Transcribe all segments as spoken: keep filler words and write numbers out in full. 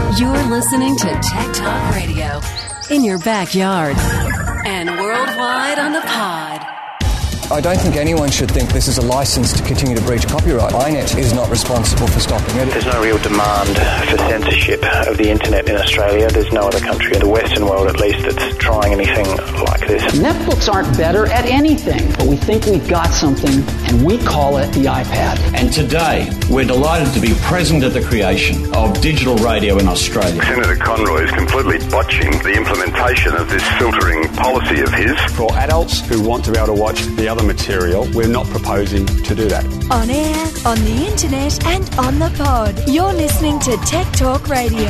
You're listening to Tech Talk Radio in your backyard and worldwide on the pod. I don't think anyone should think this is a license to continue to breach copyright. I net is not responsible for stopping it. There's no real demand for censorship of the internet in Australia. There's no other country in the Western world, at least, that's trying anything like this. Netbooks aren't better at anything, but we think we've got something, and we call it the iPad. And today, we're delighted to be present at the creation of digital radio in Australia. Senator Conroy is completely botching the implementation of this filtering policy of his. For adults who want to be able to watch the other material, we're not proposing to do that. On air, on the internet and on the pod. You're listening to Tech Talk Radio.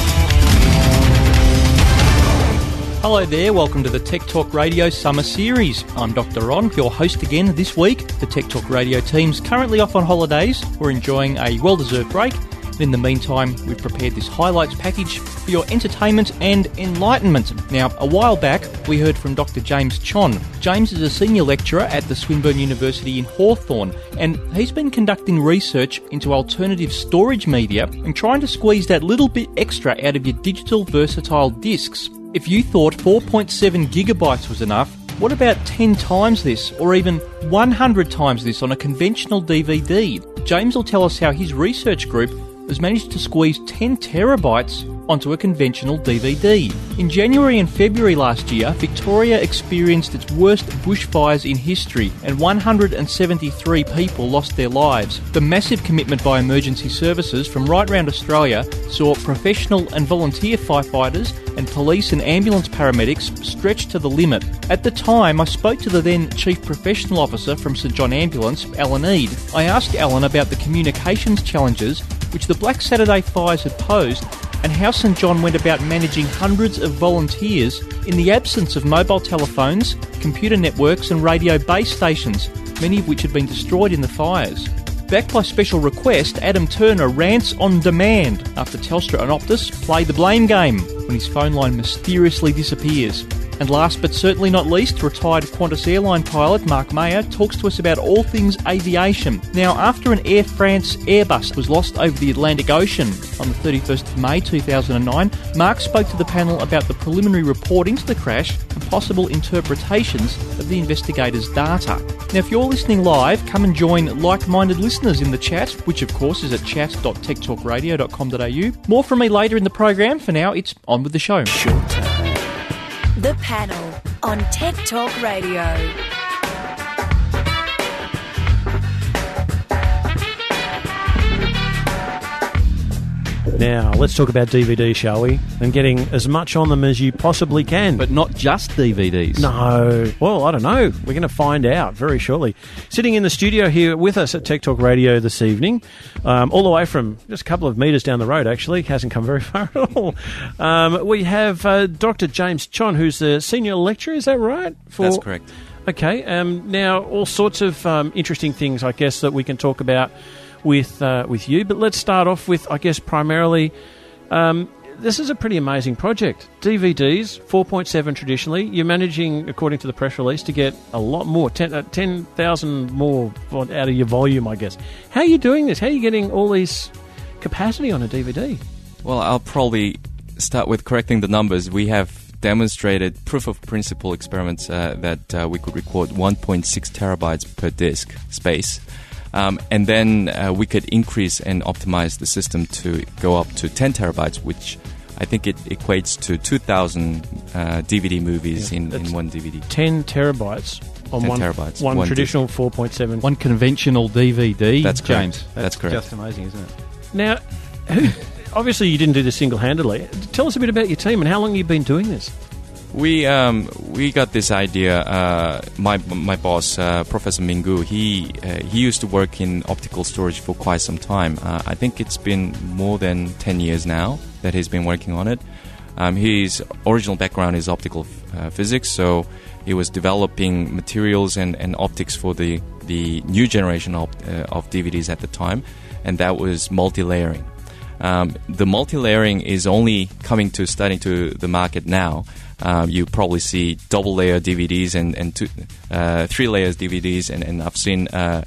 Hello there, welcome to the Tech Talk Radio Summer Series. I'm Doctor Ron, your host again this week. The Tech Talk Radio team's currently off on holidays. We're enjoying a well-deserved break. In the meantime, we've prepared this highlights package for your entertainment and enlightenment. Now, a while back, we heard from Doctor James Chon. James is a senior lecturer at the Swinburne University in Hawthorne, and he's been conducting research into alternative storage media and trying to squeeze that little bit extra out of your digital versatile discs. If you thought four point seven gigabytes was enough, what about ten times this, or even one hundred times this on a conventional D V D? James will tell us how his research group has managed to squeeze ten terabytes onto a conventional D V D. In January and February last year, Victoria experienced its worst bushfires in history, and one hundred seventy-three people lost their lives. The massive commitment by emergency services from right around Australia saw professional and volunteer firefighters and police and ambulance paramedics stretched to the limit. At the time, I spoke to the then Chief Professional Officer from St John Ambulance, Alan Eade. I asked Alan about the communications challenges which the Black Saturday fires had posed, and how St John went about managing hundreds of volunteers in the absence of mobile telephones, computer networks and radio base stations, many of which had been destroyed in the fires. Backed by special request, Adam Turner rants on demand after Telstra and Optus play the blame game when his phone line mysteriously disappears. And last but certainly not least, retired Qantas airline pilot Mark Mayer talks to us about all things aviation. Now, after an Air France Airbus was lost over the Atlantic Ocean on the thirty-first of May two thousand nine, Mark spoke to the panel about the preliminary report into the crash and possible interpretations of the investigators' data. Now, if you're listening live, come and join like-minded listeners in the chat, which of course is at chat dot tech talk radio dot com dot a u. More from me later in the program. For now, it's on with the show. The panel on Tech Talk Radio. Now, let's talk about D V Ds, shall we? And getting as much on them as you possibly can. But not just D V Ds. No. Well, I don't know. We're going to find out very shortly. Sitting in the studio here with us at Tech Talk Radio this evening, um, all the way from just a couple of metres down the road, actually. Hasn't come very far at all. Um, we have uh, Doctor James Chon, who's the senior lecturer. Is that right? For... That's correct. Okay. Um, now, all sorts of um, interesting things, I guess, that we can talk about with uh, with you, but let's start off with, I guess, primarily, um, this is a pretty amazing project. D V Ds, four point seven traditionally. You're managing, according to the press release, to get a lot more, ten thousand more out of your volume, I guess. How are you doing this? How are you getting all these capacity on a D V D? Well, I'll probably start with correcting the numbers. We have demonstrated proof of principle experiments uh, that uh, we could record one point six terabytes per disk space. Um, and then uh, we could increase and optimize the system to go up to ten terabytes, which I think it equates to two thousand uh, D V D movies yeah, in, in one D V D. ten terabytes on ten one, terabytes. one, one traditional D- four point seven. One conventional D V D, That's James. Correct. That's, That's correct. Just amazing, isn't it? Now, who, obviously you didn't do this single-handedly. Tell us a bit about your team and how long you've been doing this. We um, we got this idea. Uh, my my boss, uh, Professor Mingu, he uh, he used to work in optical storage for quite some time. Uh, I think it's been more than ten years now that he's been working on it. Um, his original background is optical uh, physics, so he was developing materials and, and optics for the, the new generation of, uh, of D V Ds at the time, and that was multi-layering. Um, the multi-layering is only coming to starting to the market now. Um, you probably see double-layer D V Ds and, and two, uh, three layers D V Ds, and, and I've seen uh,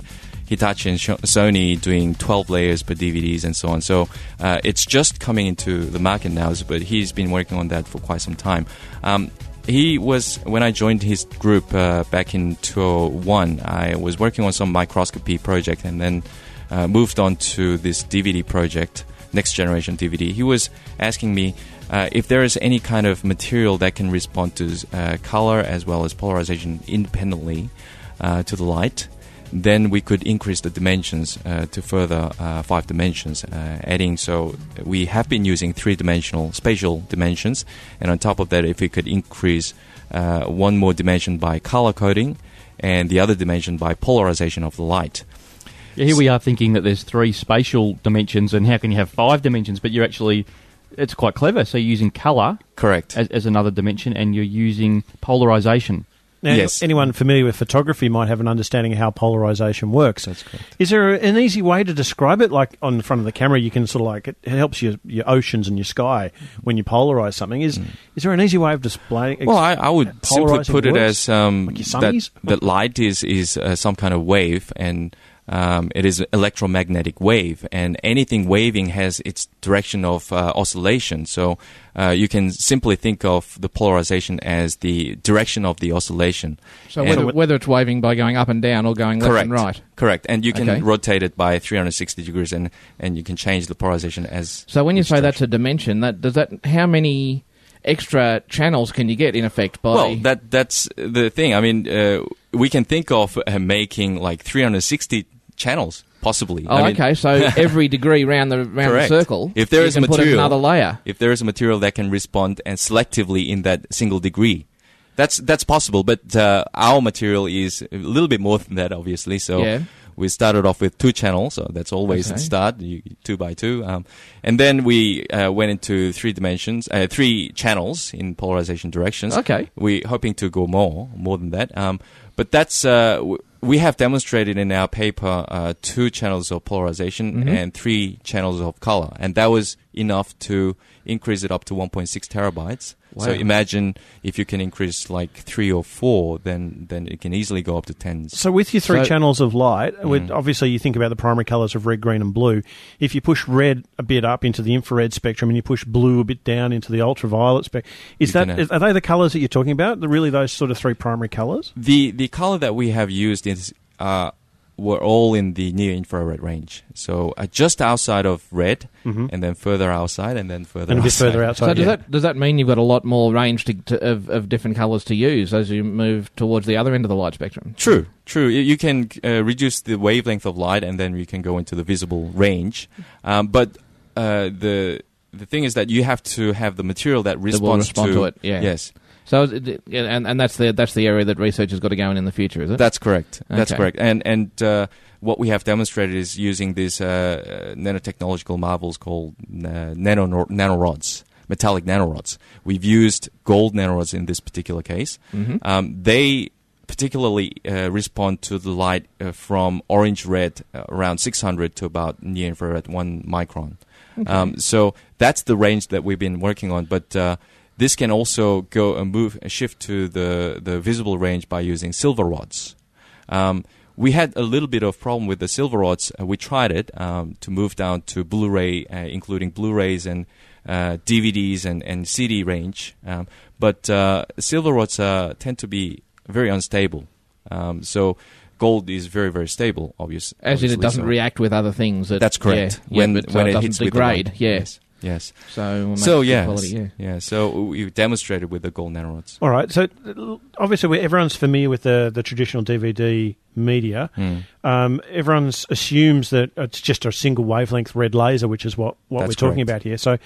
Hitachi and Sony doing twelve layers per D V Ds and so on. So uh, it's just coming into the market now, but he's been working on that for quite some time. Um, he was, when I joined his group uh, back in two thousand one, I was working on some microscopy project and then uh, moved on to this D V D project, Next Generation D V D. He was asking me uh, if there is any kind of material that can respond to uh, color as well as polarization independently uh, to the light. Then we could increase the dimensions uh, to further uh, five dimensions, uh, adding. So we have been using three-dimensional spatial dimensions, and on top of that, if we could increase uh, one more dimension by color coding, and the other dimension by polarization of the light. Yeah, here we are thinking that there's three spatial dimensions, and how can you have five dimensions? But you're actually, it's quite clever. So you're using color, correct, as, as another dimension, and you're using polarization. Now, yes. Anyone familiar with photography might have an understanding of how polarization works. That's correct. Is there an easy way to describe it? Like on the front of the camera, you can sort of like, it helps your, your oceans and your sky when you polarize something. Is mm. is there an easy way of displaying? Well, I, I would simply put it as um, like that, that light is, is uh, some kind of wave, and Um, it is an electromagnetic wave, and anything waving has its direction of uh, oscillation. So uh, you can simply think of the polarization as the direction of the oscillation. So whether, whether it's waving by going up and down or going left correct, and right. Correct, and you can okay. rotate it by three hundred sixty degrees, and, and you can change the polarization as. So when you say direction. that's a dimension, that does that how many extra channels can you get in effect by? Well, that that's the thing. I mean, uh, we can think of uh, making like three hundred sixty channels, possibly. Oh, I mean, okay. So every degree round the round the circle, if there you is can material, put another layer. If there is a material that can respond and selectively in that single degree, that's that's possible. But uh, our material is a little bit more than that, obviously. So yeah. we started off with two channels, so that's always okay. the start, you, two by two, um, and then we uh, went into three dimensions, uh, three channels in polarization directions. Okay, we're hoping to go more, more than that. Um, but that's. Uh, w- We have demonstrated in our paper uh, two channels of polarization mm-hmm. and three channels of color, and that was enough to increase it up to one point six terabytes. Wow. So imagine if you can increase like three or four, then then it can easily go up to tens. So with your three so, channels of light, mm. with, obviously you think about the primary colours of red, green and blue. If you push red a bit up into the infrared spectrum and you push blue a bit down into the ultraviolet spectrum, is that is, are they the colours that you're talking about? Really those sort of three primary colours? The the colour that we have used is uh, were all in the near-infrared range. So uh, just outside of red, mm-hmm. and then further outside, and then further and a bit outside. further outside. So does yeah. that does that mean you've got a lot more range to, to, of, of different colours to use as you move towards the other end of the light spectrum? True, true. You, you can uh, reduce the wavelength of light, and then you can go into the visible range. Um, but uh, the the thing is that you have to have the material that responds that will respond to, to it. Yeah. Yes. So, and and that's the that's the area that research has got to go in in the future, is it? That's correct. Okay. That's correct. And and uh, what we have demonstrated is using these uh, uh, nanotechnological marvels called uh, nano nanorods, metallic nanorods. We've used gold nanorods in this particular case. Mm-hmm. Um, they particularly uh, respond to the light uh, from orange red uh, around six hundred to about near infrared one micron. Okay. Um, so that's the range that we've been working on, but. Uh, This can also go and move, shift to the, the visible range by using silver rods. Um, we had a little bit of problem with the silver rods. Uh, we tried it um, to move down to Blu-ray, uh, including Blu-rays and uh, D V Ds and, and C D range. Um, but uh, silver rods uh, tend to be very unstable. Um, so gold is very, very stable, obvious, As obviously. it doesn't so react with other things. That, That's correct. Yeah, when yeah, but, when so it, it hits doesn't with the degrade. light. Yeah. Yes. Yes. So, so yeah, quality, yeah, yeah. So we demonstrated with the gold nanorods. All right. So obviously, we, everyone's familiar with the the traditional D V D media. Mm. Um, everyone assumes that it's just a single wavelength red laser, which is what what That's we're talking correct. about here. So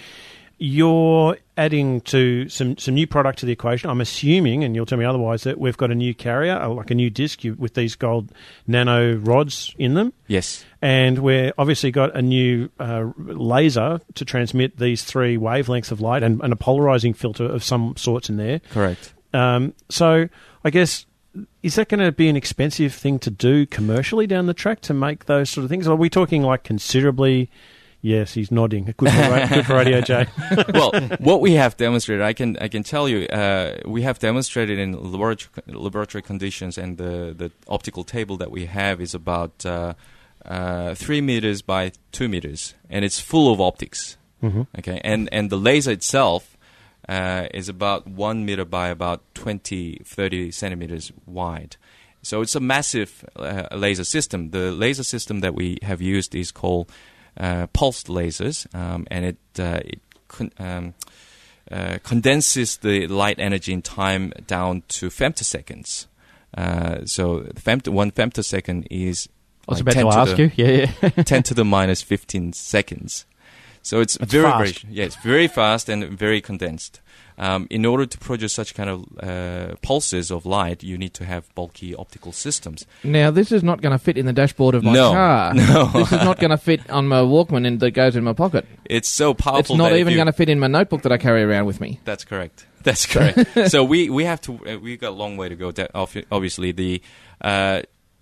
you're adding to some, some new product to the equation. I'm assuming, and you'll tell me otherwise, that we've got a new carrier, like a new disc you, with these gold nano rods in them. Yes. And we're obviously got a new uh, laser to transmit these three wavelengths of light and, and a polarizing filter of some sorts in there. Correct. Um, so I guess, is that going to be an expensive thing to do commercially down the track to make those sort of things? Are we talking like considerably... Yes, he's nodding. Good for, good for Radio Jay. Well, what we have demonstrated, I can I can tell you, uh, we have demonstrated in laboratory, laboratory conditions, and the, the optical table that we have is about uh, uh, three meters by two meters, and it's full of optics. Mm-hmm. Okay, and and the laser itself uh, is about one meter by about twenty, thirty centimeters wide. So it's a massive uh, laser system. The laser system that we have used is called uh, pulsed lasers, um, and it uh, it con- um, uh, condenses the light energy in time down to femtoseconds. Uh, so femto- one femtosecond is I was like about to ask the, you. Yeah, yeah. ten to the minus fifteen seconds. So it's That's very, fast. very, yeah, it's very fast and very condensed. Um, in order to produce such kind of uh, pulses of light, you need to have bulky optical systems. Now, this is not going to fit in the dashboard of my No, car. no. This is not going to fit on my Walkman and that goes in my pocket. It's so powerful. It's not that even if you- going to fit in my notebook that I carry around with me. That's correct. That's correct. So we, we have to. Uh, we got a long way to go. That obvi- obviously, the uh,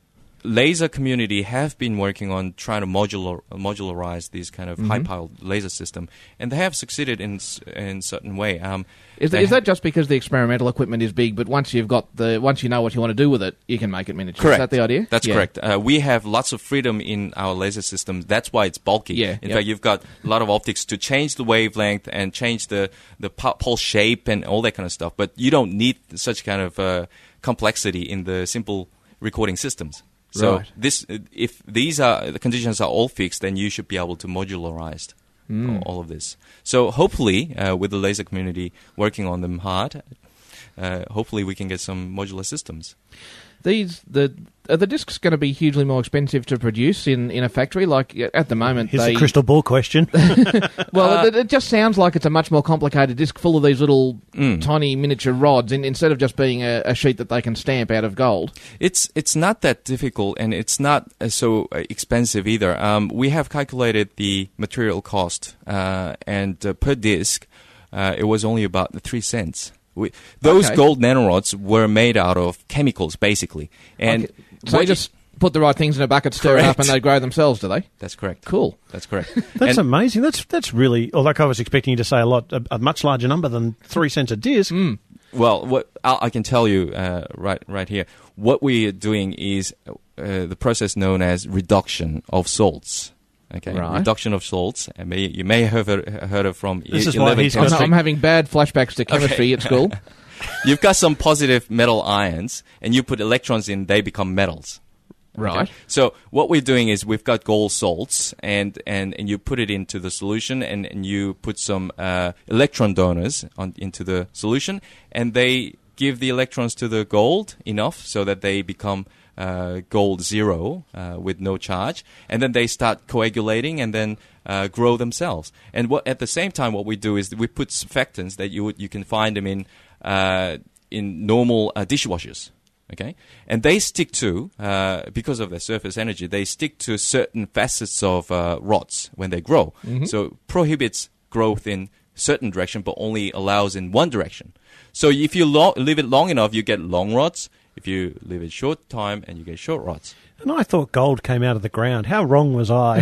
laser community have been working on trying to modular modularize these kind of Mhm. high-powered laser system, and they have succeeded in s- in certain way. Um, Is, they is ha- that just because the experimental equipment is big, but once you've got the once you know what you want to do with it, you can make it miniature? Correct. Is that the idea? That's Yeah. correct. Uh, we have lots of freedom in our laser systems. That's why it's bulky. Yeah, In yep. fact, you've got a lot of optics to change the wavelength and change the the pu- pulse shape and all that kind of stuff. But you don't need such kind of uh, complexity in the simple recording systems. So Right. this, if these are the conditions are all fixed, then you should be able to modularize Mm. all, all of this. So hopefully, uh, with the laser community working on them hard, uh, hopefully we can get some modular systems. These the are the discs going to be hugely more expensive to produce in, in a factory? Like at the moment, Here's they the crystal ball question. well, Uh, it, it just sounds like it's a much more complicated disc full of these little Mm. tiny miniature rods, in, instead of just being a, a sheet that they can stamp out of gold. It's it's not that difficult, and it's not uh, so uh, expensive either. Um, we have calculated the material cost, uh, and uh, per disc, uh, it was only about three cents. We, those Okay. gold nanorods were made out of chemicals, basically, and Okay. So what you just put the right things in a bucket, stir it up, Correct. and they grow themselves, do they? That's correct. Cool. That's correct. That's And- amazing. That's that's really. Like I was expecting you to say a lot, a, a much larger number than three cents a disc. Mm. Well, what I I can tell you uh, right right here, what we are doing is uh, the process known as reduction of salts. Okay, Right. reduction of salts. And may, you may have heard, heard of from This e- is why eleven he's I'm, got chemistry. I'm having bad flashbacks to chemistry Okay. at school. You've got some positive metal ions, and you put electrons in, they become metals. Right. So what we're doing is we've got gold salts, and, and, and you put it into the solution, and, and you put some uh, electron donors on, into the solution, and they give the electrons to the gold enough so that they become uh, gold zero uh, with no charge, and then they start coagulating and then uh, grow themselves. And what at the same time, what we do is we put surfactants that you would, you can find them in uh, in normal uh, dishwashers. Okay, and they stick to, uh, because of their surface energy, they stick to certain facets of uh, rods when they grow. Mhm. So prohibits growth in certain direction, but only allows in one direction. So if you lo- leave it long enough, you get long rods. If you leave it short time, and you get short rods. And I thought gold came out of the ground. How wrong was I?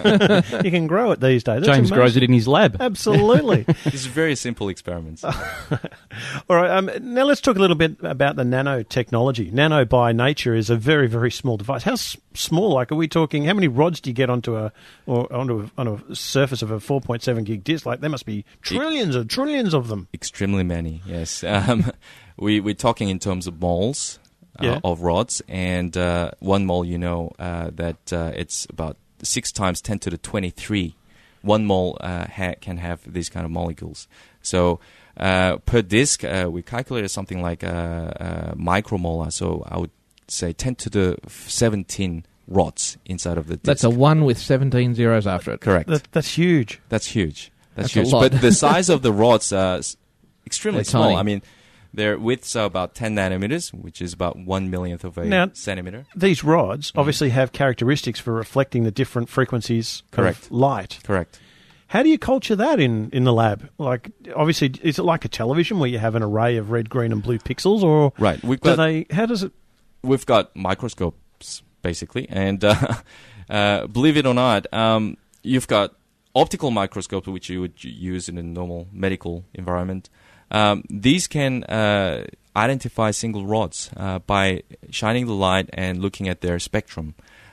You can grow it these days. That's James amazing. grows it in his lab. Absolutely. These are very simple experiments. All right. Um, now let's talk a little bit about the nanotechnology. Nano by nature is a very, very small device. How s- small? Like, are we talking? How many rods do you get onto a or onto a, on a surface of a four point seven gig disk? Like, there must be trillions of trillions of them. Extremely many, yes. Um, we, we're talking in terms of moles uh, Yeah. of rods, and uh, one mole, you know, uh, that uh, it's about six times ten to the twenty-three. One mole uh, ha- can have these kind of molecules. So uh, per disk, uh, we calculated something like a, a micromolar. So I would say ten to the seventeen rods inside of the disk. That's a one with seventeen zeros after it. Correct. That, that's huge. That's huge. That's, That's a huge. lot. But the size of the rods are s- extremely They're small. tiny. I mean, their widths are about ten nanometers, which is about one millionth of a Now- centimeter. These rods obviously have characteristics for reflecting the different frequencies Correct. of light. Correct. How do you culture that in, in the lab? Like, obviously, is it like a television where you have an array of red, green, and blue pixels, or Right. We've do got they? How does it? we've got microscopes basically, and uh, uh, believe it or not, um, you've got optical microscopes which you would use in a normal medical environment. Um, these can uh, identify single rods uh, by shining the light and looking at their spectrum.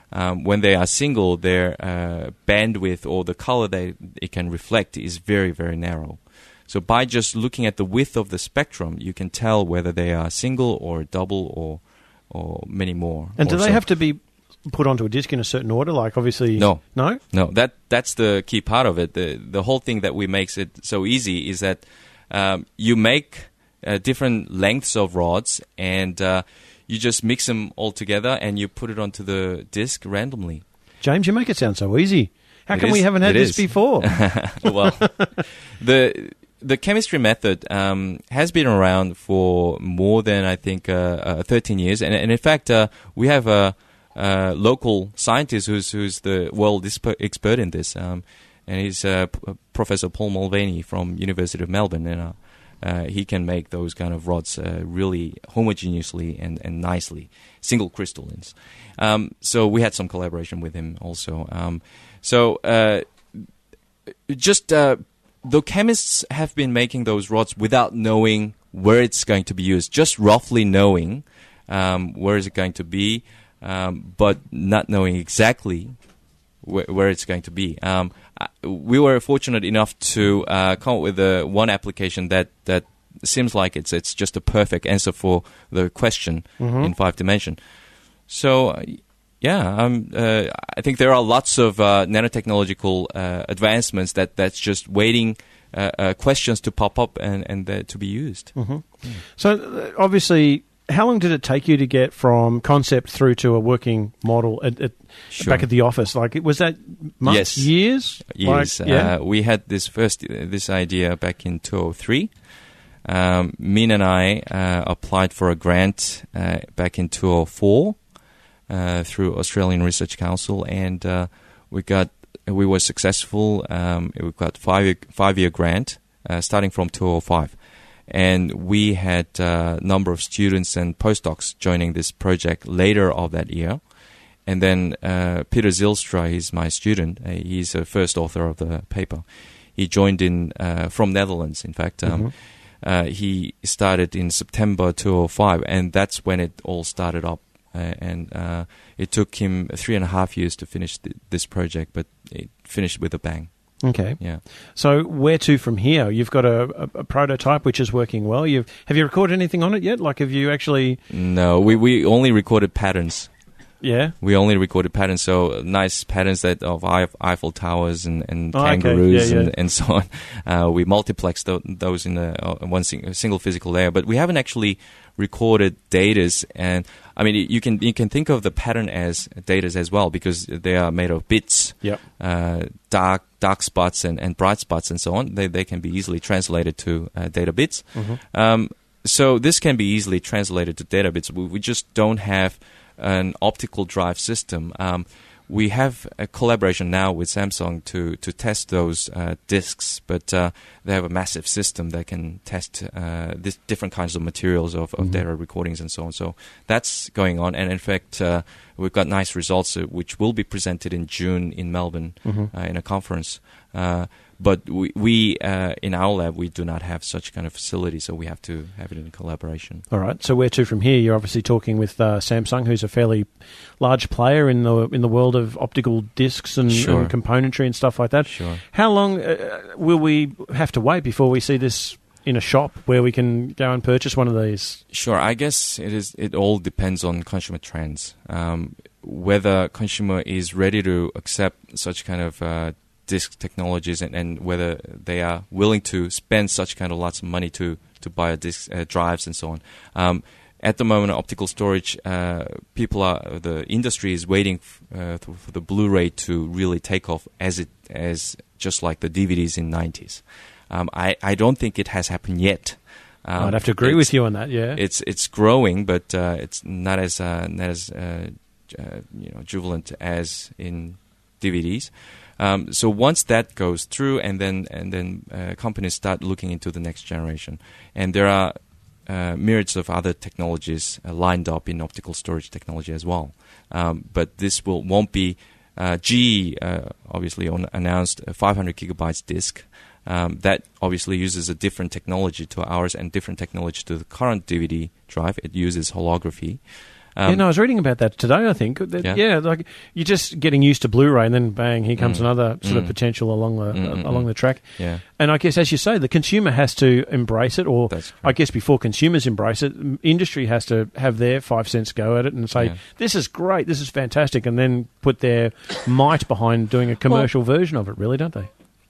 Um, when they are single, their uh, bandwidth or the color that it can reflect is very, very narrow. So by just looking at the width of the spectrum, you can tell whether they are single or double or or many more. And do they so. have to be put onto a disc in a certain order? Like obviously, no, no, no. That that's the key part of it. The the whole thing that we makes it so easy is that um, you make uh, different lengths of rods and uh, you just mix them all together and you put it onto the disc randomly. James, you make it sound so easy. How It come is, we haven't had it this is. before? Well, the the chemistry method um, has been around for more than I think uh, uh, thirteen years, and, and in fact, uh, we have a, a local scientist who's who's the world exper- expert in this, um, and he's uh, P- Professor Paul Mulvaney from University of Melbourne, and uh, uh, he can make those kind of rods uh, really homogeneously and, and nicely, single crystallines. Um, so we had some collaboration with him also. Um, so uh, just uh, the chemists have been making those rods without knowing where it's going to be used, just roughly knowing um, where is it going to be, um, but not knowing exactly wh- where it's going to be. Um, we were fortunate enough to uh, come up with a, one application that, that seems like it's it's just a perfect answer for the question Mhm. in five dimension. So, uh, yeah, um, uh, I think there are lots of uh, nanotechnological uh, advancements that, that's just waiting uh, uh, questions to pop up and, and uh, to be used. Mm-hmm. So, uh, obviously, how long did it take you to get from concept through to a working model at, at, Sure. back at the office? Like, was that months, Yes. years? Years. Like, yeah. Uh, we had this first uh, this idea back in two thousand three. Um, Min and I uh, applied for a grant uh, back in two thousand four uh, through Australian Research Council, and uh, we got we were successful. Um, we got five five year grant uh, starting from two thousand five, and we had a number of students and postdocs joining this project later of that year. And then uh, Peter Zylstra, he's my student. Uh, he's the first author of the paper. He joined in uh, from Netherlands, in fact. Um, Mm-hmm. uh, he started in September two thousand five, and that's when it all started up. Uh, and uh, it took him three and a half years to finish th- this project, but it finished with a bang. Okay. Yeah. So, where to from here? You've got a, a, a prototype which is working well. You've have you recorded anything on it yet? Like, have you actually? No, we, we only recorded patterns. Yeah. We only recorded patterns, so nice patterns that of Eiffel Towers and, and Oh, okay. kangaroos Yeah, yeah. And, and so on. Uh, we multiplexed th- those in a, uh, one sing- a single physical layer, but we haven't actually recorded datas. And I mean, you can you can think of the pattern as datas as well because they are made of bits, Yep. uh, dark dark spots and, and bright spots and so on. They they can be easily translated to uh, data bits. Mhm. Um, so this can be easily translated to data bits. We, we just don't have an optical drive system. Um, we have a collaboration now with Samsung to, to test those uh, discs, but uh, they have a massive system that can test uh, this different kinds of materials of, of Mhm. data recordings and so on. So that's going on, and in fact, uh, we've got nice results uh, which will be presented in June in Melbourne Mhm. uh, in a conference. Uh, but we, we uh, in our lab, we do not have such kind of facility, so we have to have it in collaboration. All right. So, where to from here? You're obviously talking with uh, Samsung, who's a fairly large player in the in the world of optical discs and, Sure. and componentry and stuff like that. Sure. How long uh, will we have to wait before we see this in a shop where we can go and purchase one of these? Sure, I guess it is. It all depends on consumer trends. Um, whether consumer is ready to accept such kind of uh, disk technologies, and, and whether they are willing to spend such kind of lots of money to to buy a disk uh, drives and so on. Um, at the moment, optical storage, uh, people are the industry is waiting f- uh, th- for the Blu-ray to really take off as it as just like the D V Ds in nineties. Um, I I don't think it has happened yet. Um, I'd have to agree it's- with you on that. Yeah. It's it's growing, but uh, it's not as uh, not as uh, uh, you know jubilant as in D V Ds. Um, so once that goes through, and then and then uh, companies start looking into the next generation, and there are uh, myriads of other technologies uh, lined up in optical storage technology as well. Um, but this will won't be. Uh, G E uh, obviously on, announced a five hundred gigabytes disk. Um, that obviously uses a different technology to ours and different technology to the current D V D drive. It uses holography. Um, yeah, no, I was reading about that today, I think. That, yeah. yeah, like you're just getting used to Blu-ray and then bang, here comes mm. another sort mm. of potential along the mm, uh, along the track. Yeah. And I guess, as you say, the consumer has to embrace it, or I guess before consumers embrace it, industry has to have their five cents go at it and say, yeah. this is great, this is fantastic, and then put their might behind doing a commercial well, version of it, really, don't they?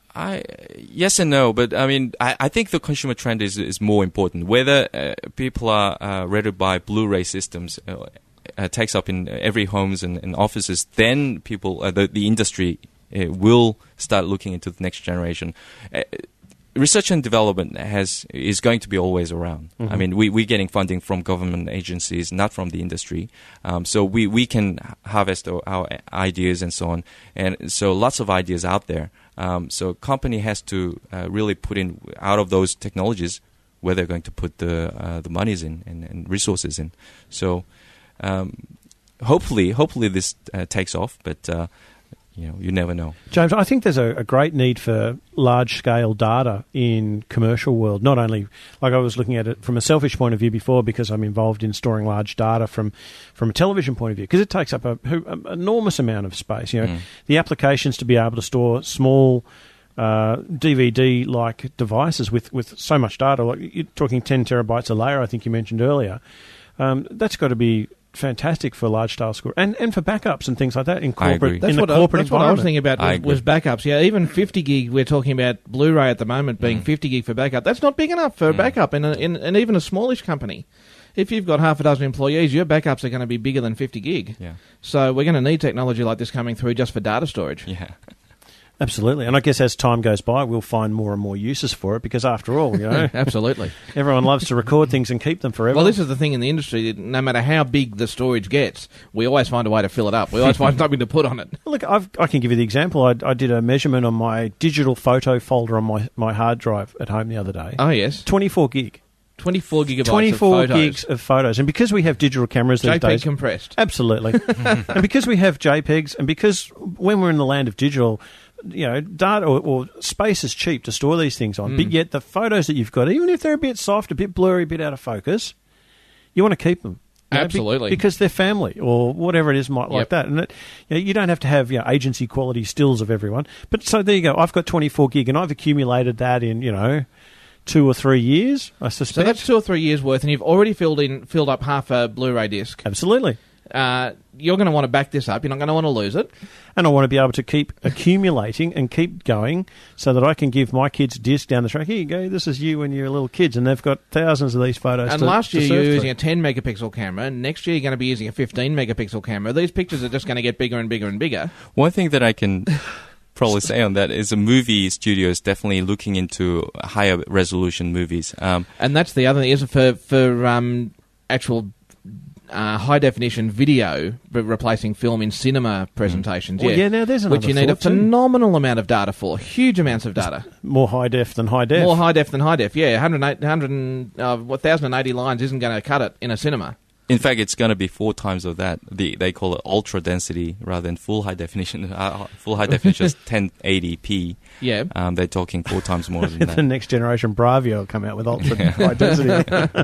I yes and no, but I mean, I, I think the consumer trend is is more important. Whether uh, people are uh, ready to buy Blu-ray systems uh, uh, takes up in every homes and, and offices, then people, uh, the the industry uh, will start looking into the next generation. Uh, research and development has is going to be always around. Mm-hmm. I mean, we we're getting funding from government agencies, not from the industry. Um, so we we can harvest our, our ideas and so on, and so lots of ideas out there. Um, so company has to uh, really put in, out of those technologies, where they're going to put the uh, the monies in and, and resources in. So um, hopefully, hopefully this uh, takes off, but uh, you know, you never know. James, I think there's a, a great need for large-scale data in commercial world. Not only, like I was looking at it from a selfish point of view before, because I'm involved in storing large data from, from a television point of view, because it takes up an enormous amount of space. You know, mm. the applications to be able to store small uh, D V D-like devices with, with so much data, like you're talking ten terabytes a layer, I think you mentioned earlier. Um, that's got to be fantastic for large scale score and, and for backups and things like that in corporate. That's, in what, the corporate I, that's what I was thinking about was, was backups. Yeah, even fifty gig. We're talking about Blu-ray at the moment being mm. fifty gig for backup. That's not big enough for mm. backup in, a, in and even a smallish company. If you've got half a dozen employees, your backups are going to be bigger than fifty gig. Yeah. So we're going to need technology like this coming through just for data storage. Yeah. Absolutely. And I guess as time goes by, we'll find more and more uses for it because, after all, you know... Absolutely. Everyone loves to record things and keep them forever. Well, this is the thing in the industry. No matter how big the storage gets, we always find a way to fill it up. We always find something to put on it. Look, I've, I can give you the example. I, I did a measurement on my digital photo folder on my, my hard drive at home the other day. Oh, yes. twenty-four gig. twenty-four gigabytes twenty-four of photos. gigs of photos. And because we have digital cameras these JPEG days... compressed. Absolutely. And because we have JPEGs, and because when we're in the land of digital... You know, data or, or space is cheap to store these things on, mm. but yet the photos that you've got, even if they're a bit soft, a bit blurry, a bit out of focus, you want to keep them. You know, Absolutely. Be, because they're family or whatever it is might, yep. like that. And it, you know, you don't have to have you know, agency quality stills of everyone. But so there you go. I've got twenty-four gig and I've accumulated that in, you know, two or three years, I suspect. So that's two or three years worth, and you've already filled in, filled up half a Blu-ray disc. Absolutely. Uh, you're going to want to back this up. You're not going to want to lose it. And I want to be able to keep accumulating and keep going so that I can give my kids a disc down the track. Here you go. This is you when you're little kids, and they've got thousands of these photos. And to, last year to you were surf using through. a ten megapixel camera. Next year you're going to be using a fifteen megapixel camera. These pictures are just going to get bigger and bigger and bigger. One thing that I can probably say on that is a movie studio is definitely looking into higher resolution movies. Um, and that's the other thing is for for um, actual. Uh, high-definition video re- replacing film in cinema presentations, well, yeah. yeah, now there's another which you need a too. phenomenal amount of data for, huge amounts of data. It's more high-def than high-def. More high-def than high-def, yeah. one hundred, one hundred, uh, one thousand eighty lines isn't going to cut it in a cinema. In fact, it's going to be four times of that. The, they call it ultra density rather than full high definition. Uh, full high definition is ten eighty p. Yeah, um, they're talking four times more than that. The next generation Bravia will come out with ultra yeah. high density.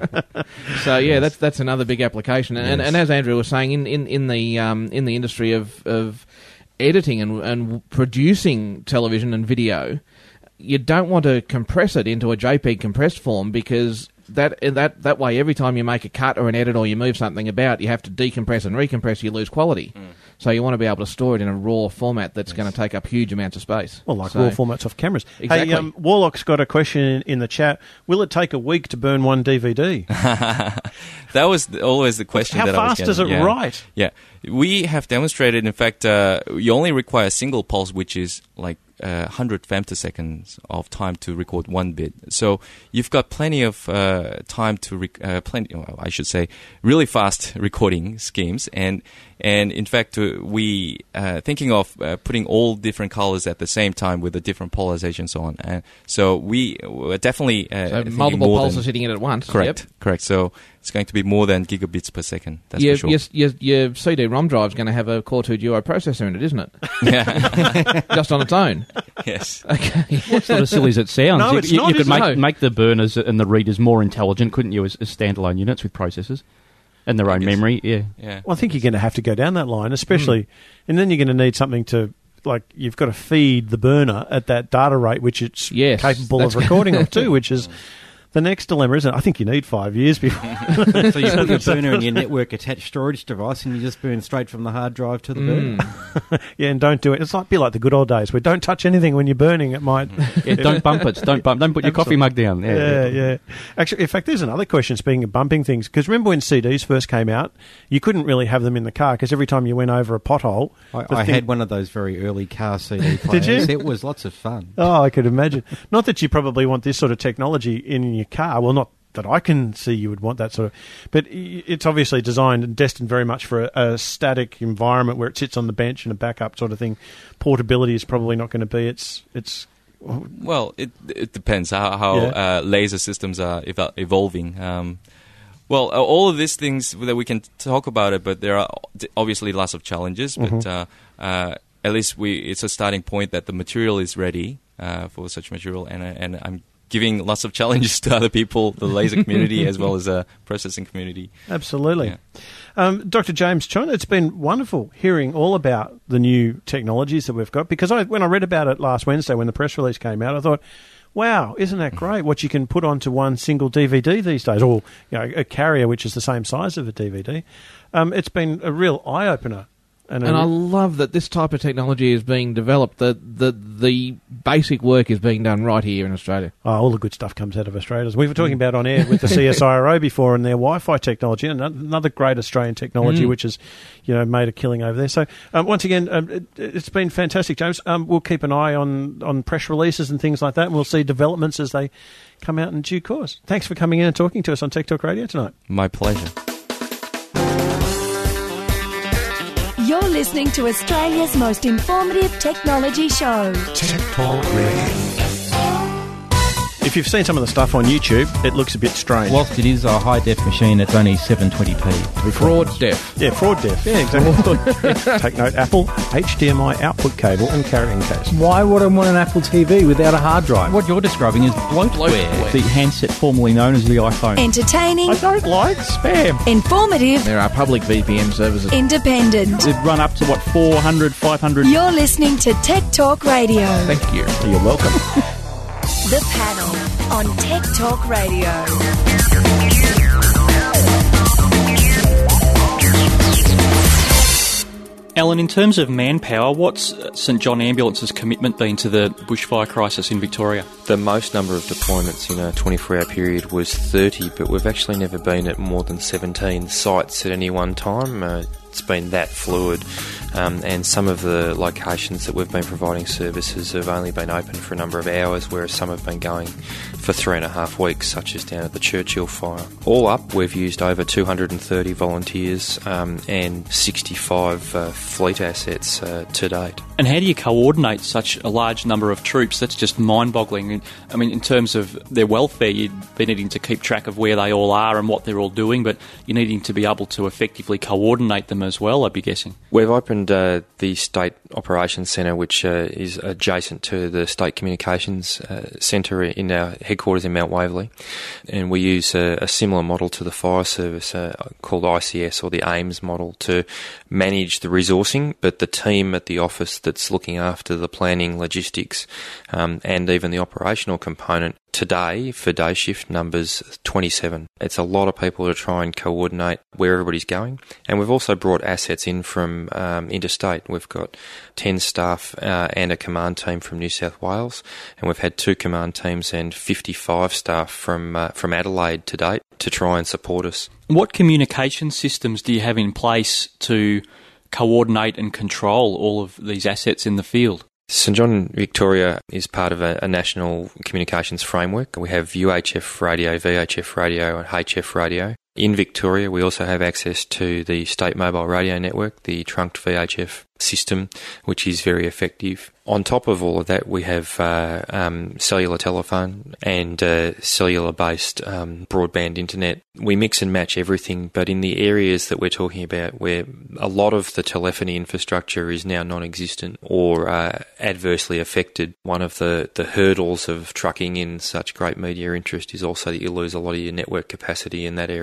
So yeah, that's that's another big application. And, yes. and, and as Andrew was saying, in in, in the um, in the industry of of editing and and producing television and video, you don't want to compress it into a JPEG compressed form because. That that that way, every time you make a cut or an edit or you move something about, you have to decompress and recompress. You lose quality, mm. so you want to be able to store it in a raw format that's yes. going to take up huge amounts of space. Well, like so, raw formats off cameras. Exactly. Hey, um, Warlock's got a question in, in the chat. Will it take a week to burn one D V D? That was always the question. How that fast I was getting. does it yeah. write? Yeah, we have demonstrated. In fact, uh, you only require a single pulse, which is like. Uh, one hundred femtoseconds of time to record one bit. So you've got plenty of uh, time to, rec- uh, plenty. Well, I should say, really fast recording schemes. And and in fact, uh, we uh, thinking of uh, putting all different colors at the same time with a different polarization and so on. And so we were definitely uh, so multiple pulses hitting it at once. Correct, yep. correct. So it's going to be more than gigabits per second. That's your, for sure. Your, your, your C D ROM drive is going to have a Core two Duo processor in it, isn't it? Yeah, just on its own. Yes. Okay. What's not as silly as it sounds? No, you, it's you, not, you could make, it? make the burners and the readers more intelligent, couldn't you, as, as standalone units with processors? And their own memory, yeah. Yeah. Well, I think you're going to have to go down that line, especially, mm. and then you're going to need something to, like, you've got to feed the burner at that data rate which it's yes, capable of recording of too, which is the next dilemma, isn't it? I think you need five years before. So you put your burner in your network-attached storage device and you just burn straight from the hard drive to the Mm. burner. Yeah, and don't do it. It's like be like the good old days where don't touch anything when you're burning. It might. Yeah, don't bump it. Don't bump. Don't put your coffee mug down. Yeah, yeah, yeah. Actually, in fact, there's another question. Speaking of bumping things, because remember when C Ds first came out, you couldn't really have them in the car because every time you went over a pothole, I, I thing... had one of those very early car C D players. Did you? It was lots of fun. Oh, I could imagine. Not that you probably want this sort of technology in your car. Well, not that I can see you would want that sort of, but it's obviously designed and destined very much for a, a static environment where it sits on the bench and a backup sort of thing. Portability is probably not going to be its its. Well, it it depends how, how Yeah. uh, laser systems are ev- evolving. Um, well, uh, all of these things that we can talk about it, but there are obviously lots of challenges. But Mhm. uh, uh, at least we it's a starting point that the material is ready uh, for such material, and uh, and I'm giving lots of challenges to other people, the laser community as well as the processing community. Absolutely. Yeah. Um, Doctor James Chon, it's been wonderful hearing all about the new technologies that we've got, because I, when I read about it last Wednesday when the press release came out, I thought, wow, isn't that great what you can put onto one single D V D these days, or you know, a carrier which is the same size of a D V D. Um, it's been a real eye-opener. And, and I love that this type of technology is being developed, that the, the basic work is being done right here in Australia. Oh, all the good stuff comes out of Australia. We were talking about on air with the C S I R O before and their Wi-Fi technology, and another great Australian technology Mm. which has, you know, made a killing over there. So um, once again, um, it, it's been fantastic, James. Um, we'll keep an eye on, on press releases and things like that, and we'll see developments as they come out in due course. Thanks for coming in and talking to us on Tech Talk Radio tonight. My pleasure. You're listening to Australia's most informative technology show. Tech Talk Radio. If you've seen some of the stuff on YouTube, it looks a bit strange. Whilst it is a high-def machine, it's only seven twenty p. Fraud def. Yeah, fraud def. Yeah, exactly. Take note, Apple, H D M I output cable and carrying case. Why would I want an Apple T V without a hard drive? What you're describing is bloatware, Bloatware. The handset formerly known as the iPhone. Entertaining, I don't like spam. informative, There are public V P N services. independent. They've run up to, what, four hundred, five hundred... You're listening to Tech Talk Radio. Thank you. You're welcome. The Panel on Tech Talk Radio. Alan, in terms of manpower, what's St John Ambulance's commitment been to the bushfire crisis in Victoria? The most number of deployments in a twenty-four hour period was thirty, but we've actually never been at more than seventeen sites at any one time. Uh, it's been that fluid, um, and some of the locations that we've been providing services have only been open for a number of hours, whereas some have been going for three and a half weeks, such as down at the Churchill fire. All up, we've used over two hundred thirty volunteers um, and sixty-five uh, fleet assets uh, to date. And how do you coordinate such a large number of troops? That's just mind-boggling. I mean, in terms of their welfare, you'd be needing to keep track of where they all are and what they're all doing, but you're needing to be able to effectively coordinate them as well, I'd be guessing. We've opened uh, the State Operations Centre, which uh, is adjacent to the State Communications uh, Centre in our headquarters in Mount Waverley, and we use a, a similar model to the fire service uh, called I C S, or the AIMS model, to manage the resourcing, but the team at the office that's looking after the planning, logistics, um, and even the operational component. Today, for day shift, numbers twenty-seven. It's a lot of people to try and coordinate where everybody's going. And we've also brought assets in from um, interstate. We've got ten staff uh, and a command team from New South Wales. And we've had two command teams and fifty-five staff from uh, from Adelaide to date to try and support us. What communication systems do you have in place to coordinate and control all of these assets in the field? St John Victoria is part of a, a national communications framework. We have U H F radio, V H F radio and H F radio. In Victoria, we also have access to the State Mobile Radio Network, the trunked V H F system, which is very effective. On top of all of that, we have uh, um, cellular telephone and uh, cellular-based um, broadband internet. We mix and match everything, but in the areas that we're talking about where a lot of the telephony infrastructure is now non-existent or uh, adversely affected, one of the, the hurdles of trucking in such great media interest is also that you lose a lot of your network capacity in that area.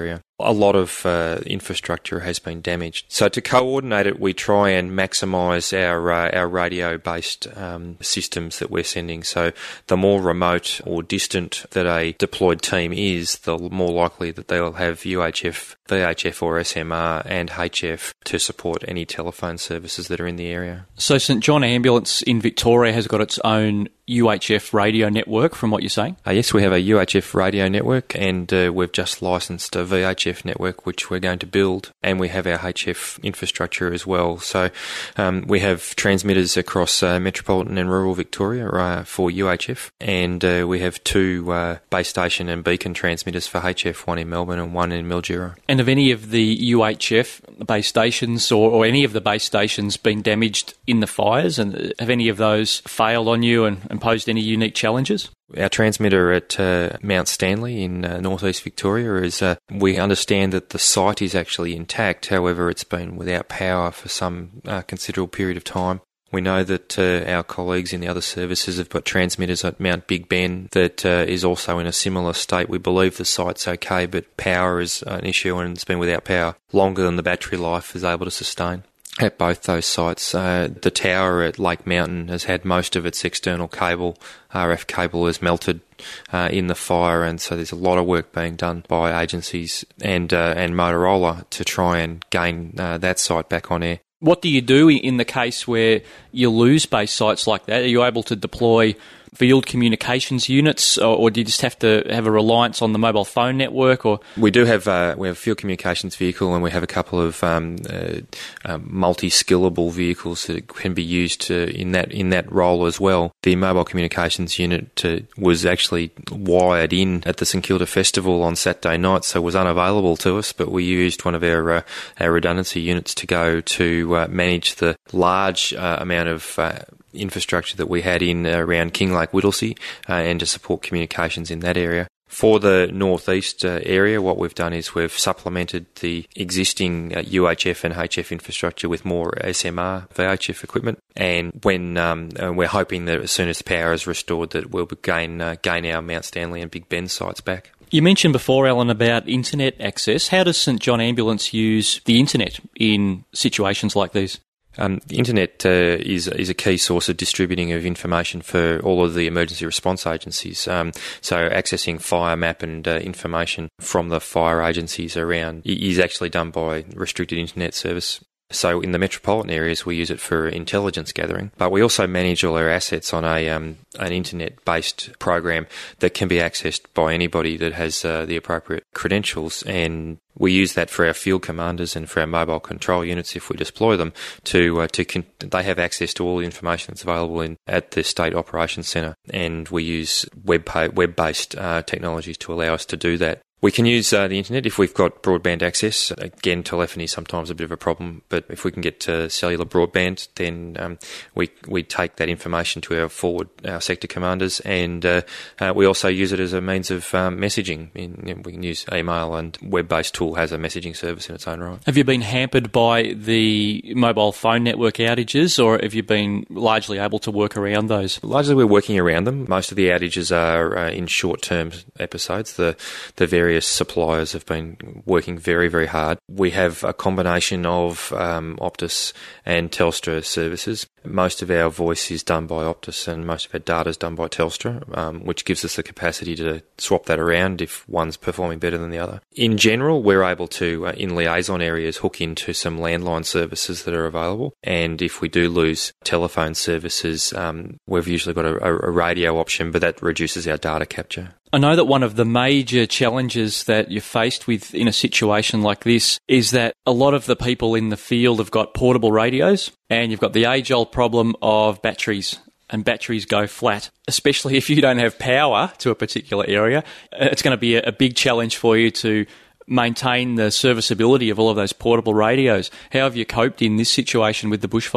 a lot of uh, infrastructure has been damaged. So to coordinate it, we try and maximise our uh, our radio-based um, systems that we're sending. So the more remote or distant that a deployed team is, the more likely that they'll have U H F, V H F or S M R and H F to support any telephone services that are in the area. So St John Ambulance in Victoria has got its own U H F radio network, from what you're saying? Uh, yes, we have a U H F radio network, and uh, we've just licensed a V H F network which we're going to build, and we have our H F infrastructure as well. So um, we have transmitters across uh, metropolitan and rural Victoria uh, for U H F, and uh, we have two uh, base station and beacon transmitters for H F, one in Melbourne and one in Mildura. And have any of the U H F base stations or, or any of the base stations been damaged in the fires, and have any of those failed on you and, and posed any unique challenges? Our transmitter at uh, Mount Stanley in uh, northeast Victoria is, uh, we understand that the site is actually intact, however it's been without power for some uh, considerable period of time. We know that uh, our colleagues in the other services have got transmitters at Mount Big Ben that uh, is also in a similar state. We believe the site's okay, but power is an issue, and it's been without power longer than the battery life is able to sustain. At both those sites, uh, the tower at Lake Mountain has had most of its external cable, R F cable, has melted uh, in the fire, and so there's a lot of work being done by agencies and uh, and Motorola to try and gain uh, that site back on air. What do you do in the case where you lose base sites like that? Are you able to deploy field communications units, or, or do you just have to have a reliance on the mobile phone network? Or we do have uh, we have a field communications vehicle, and we have a couple of um, uh, uh, multi-skillable vehicles that can be used to, in that in that role as well. The mobile communications unit uh, was actually wired in at the St Kilda Festival on Saturday night, so was unavailable to us. But we used one of our uh, our redundancy units to go to uh, manage the large uh, amount of uh, infrastructure that we had in uh, around Kinglake Whittlesea uh, and to support communications in that area. For the northeast uh, area, what we've done is we've supplemented the existing uh, U H F and H F infrastructure with more S M R, V H F equipment, and when um, and we're hoping that as soon as the power is restored, that we'll gain uh, gain our Mount Stanley and Big Ben sites back. You mentioned before, Alan, about internet access. How does St John Ambulance use the internet in situations like these? Um, the internet uh, is is a key source of distributing of information for all of the emergency response agencies. Um, so accessing fire map and uh, information from the fire agencies around is actually done by restricted internet service. So in the metropolitan areas, we use it for intelligence gathering, but we also manage all our assets on a um, an internet-based program that can be accessed by anybody that has uh, the appropriate credentials, and we use that for our field commanders and for our mobile control units if we deploy them. To uh, to con- they have access to all the information that's available in at the State Operations Centre, and we use web web-based uh, technologies to allow us to do that. We can use uh, the internet if we've got broadband access. Again, telephony is sometimes a bit of a problem, but if we can get uh, cellular broadband, then um, we we take that information to our forward, our sector commanders, and uh, uh, we also use it as a means of um, messaging. In, you know, we can use email, and web-based tool has a messaging service in its own right. Have you been hampered by the mobile phone network outages, or have you been largely able to work around those? Largely we're working around them. Most of the outages are uh, in short-term episodes. The, the various suppliers have been working very, very hard. We have a combination of um, Optus and Telstra services. Most of our voice is done by Optus and most of our data is done by Telstra, um, which gives us the capacity to swap that around if one's performing better than the other. In general, we're able to, uh, in liaison areas, hook into some landline services that are available. And if we do lose telephone services, um, we've usually got a, a radio option, but that reduces our data capture. I know that one of the major challenges that you're faced with in a situation like this is that a lot of the people in the field have got portable radios, and you've got the age-old problem of batteries, and batteries go flat, especially if you don't have power to a particular area. It's going to be a big challenge for you to maintain the serviceability of all of those portable radios. How have you coped in this situation with the bushfires?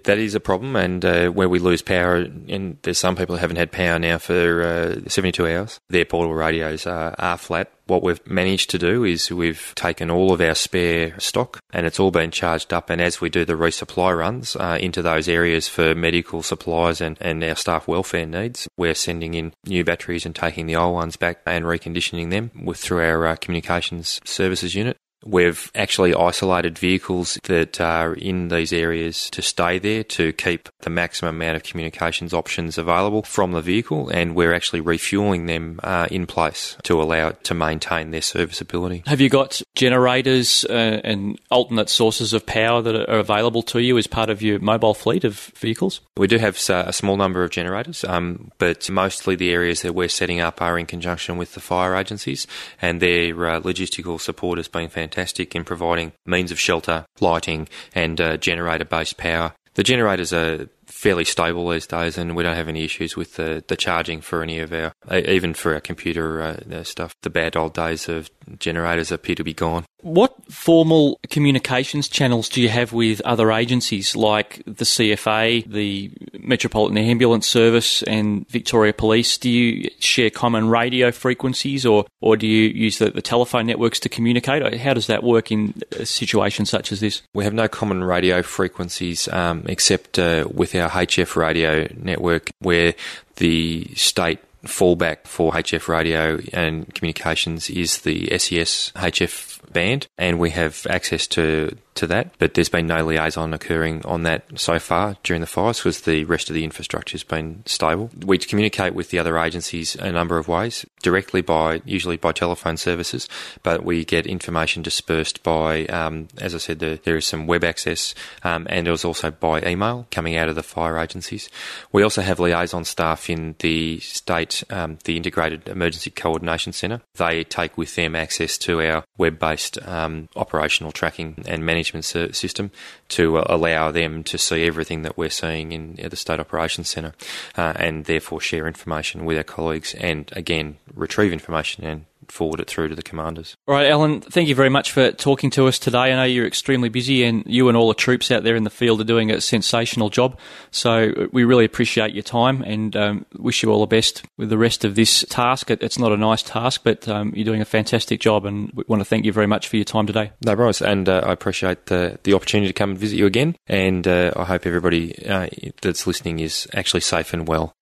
that is a problem, and uh, where we lose power, and there's some people who haven't had power now for uh, seventy-two hours, their portable radios are, are flat. What we've managed to do is we've taken all of our spare stock and it's all been charged up, and as we do the resupply runs uh, into those areas for medical supplies and, and our staff welfare needs, we're sending in new batteries and taking the old ones back and reconditioning them with through our uh, communications services unit. We've actually isolated vehicles that are in these areas to stay there to keep the maximum amount of communications options available from the vehicle, and we're actually refuelling them uh, in place to allow it to maintain their serviceability. Have you got generators uh, and alternate sources of power that are available to you as part of your mobile fleet of vehicles? We do have uh, a small number of generators, um, but mostly the areas that we're setting up are in conjunction with the fire agencies, and their uh, logistical support has been fantastic. Fantastic in providing means of shelter, lighting and uh, generator-based power. The generators are fairly stable these days, and we don't have any issues with the, the charging for any of our, even for our computer uh, stuff. The bad old days of generators appear to be gone. What formal communications channels do you have with other agencies like the C F A, the Metropolitan Ambulance Service and Victoria Police? Do you share common radio frequencies, or, or do you use the, the telephone networks to communicate? How does that work in a situation such as this? We have no common radio frequencies um, except uh, with our H F radio network, where the state fallback for H F radio and communications is the S E S H F band, and we have access to to that, but there's been no liaison occurring on that so far during the fires because the rest of the infrastructure has been stable. We communicate with the other agencies a number of ways, directly by, usually by telephone services, but we get information dispersed by, um, as I said, the, there is some web access, um, and there was also by email coming out of the fire agencies. We also have liaison staff in the state, um, the Integrated Emergency Coordination Centre. They take with them access to our web-based um, operational tracking and management system to uh, allow them to see everything that we're seeing in at the State Operations Centre, uh, and therefore share information with our colleagues and, again, retrieve information and forward it through to the commanders. All right, Alan, thank you very much for talking to us today. I know you're extremely busy, and you and all the troops out there in the field are doing a sensational job. So we really appreciate your time and um, wish you all the best with the rest of this task. It's not a nice task, but um, you're doing a fantastic job, and we want to thank you very much for your time today. No worries, and uh, I appreciate the, the opportunity to come and visit you again, and uh, I hope everybody uh, that's listening is actually safe and well.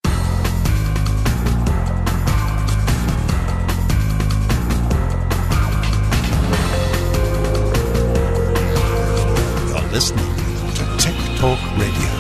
Listening to Tech Talk Radio.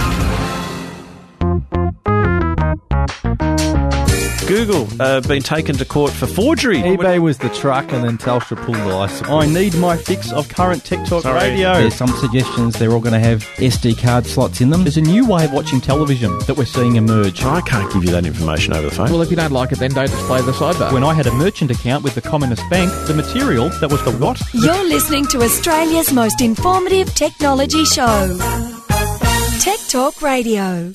Google uh, been taken to court for forgery. eBay was the truck, and then Telstra pulled the license. I need my fix of current Tech Talk Sorry. Radio. There's some suggestions they're all going to have S D card slots in them. There's a new way of watching television that we're seeing emerge. I can't give you that information over the phone. Well, if you don't like it, then don't display the sidebar. When I had a merchant account with the Commonwealth Bank, the material that was the what? You're listening to Australia's most informative technology show. Tech Talk Radio.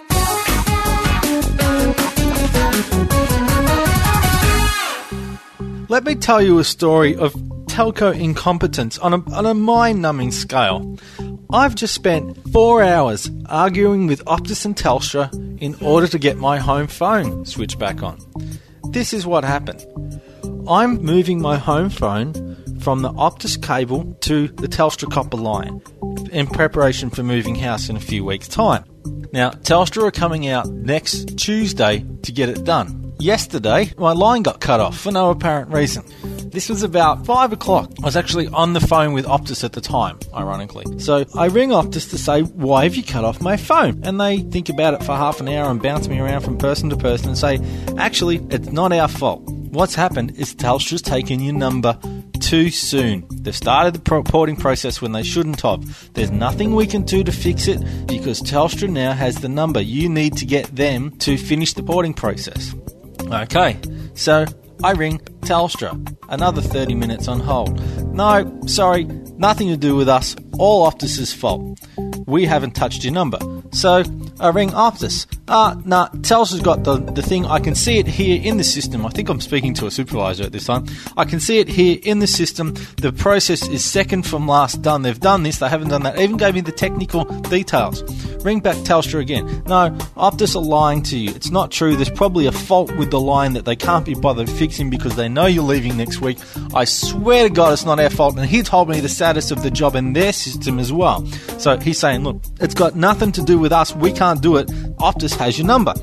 Let me tell you a story of telco incompetence on a, on a mind-numbing scale. I've just spent four hours arguing with Optus and Telstra in order to get my home phone switched back on. This is what happened. I'm moving my home phone from the Optus cable to the Telstra copper line in preparation for moving house in a few weeks' time. Now, Telstra are coming out next Tuesday to get it done. Yesterday, my line got cut off for no apparent reason. This was about five o'clock. I was actually on the phone with Optus at the time, ironically. So I ring Optus to say, why have you cut off my phone? And they think about it for half an hour and bounce me around from person to person and say, actually, it's not our fault. What's happened is Telstra's taken your number too soon. They've started the porting process when they shouldn't have. There's nothing we can do to fix it because Telstra now has the number. You need to get them to finish the porting process. Okay, so I ring Telstra. Another thirty minutes on hold. No, sorry, nothing to do with us. All Optus's fault. We haven't touched your number. So I ring Optus. Ah, uh, nah, Telstra's got the, the thing. I can see it here in the system. I think I'm speaking to a supervisor at this time. I can see it here in the system. The process is second from last done. They've done this. They haven't done that. Even gave me the technical details. Ring back Telstra again. No, Optus are lying to you. It's not true. There's probably a fault with the line that they can't be bothered fixing because they know you're leaving next week. I swear to God it's not our fault. And he told me the status of the job in their system as well. So he's saying, look, it's got nothing to do with us. We can't do it. Optus has your number.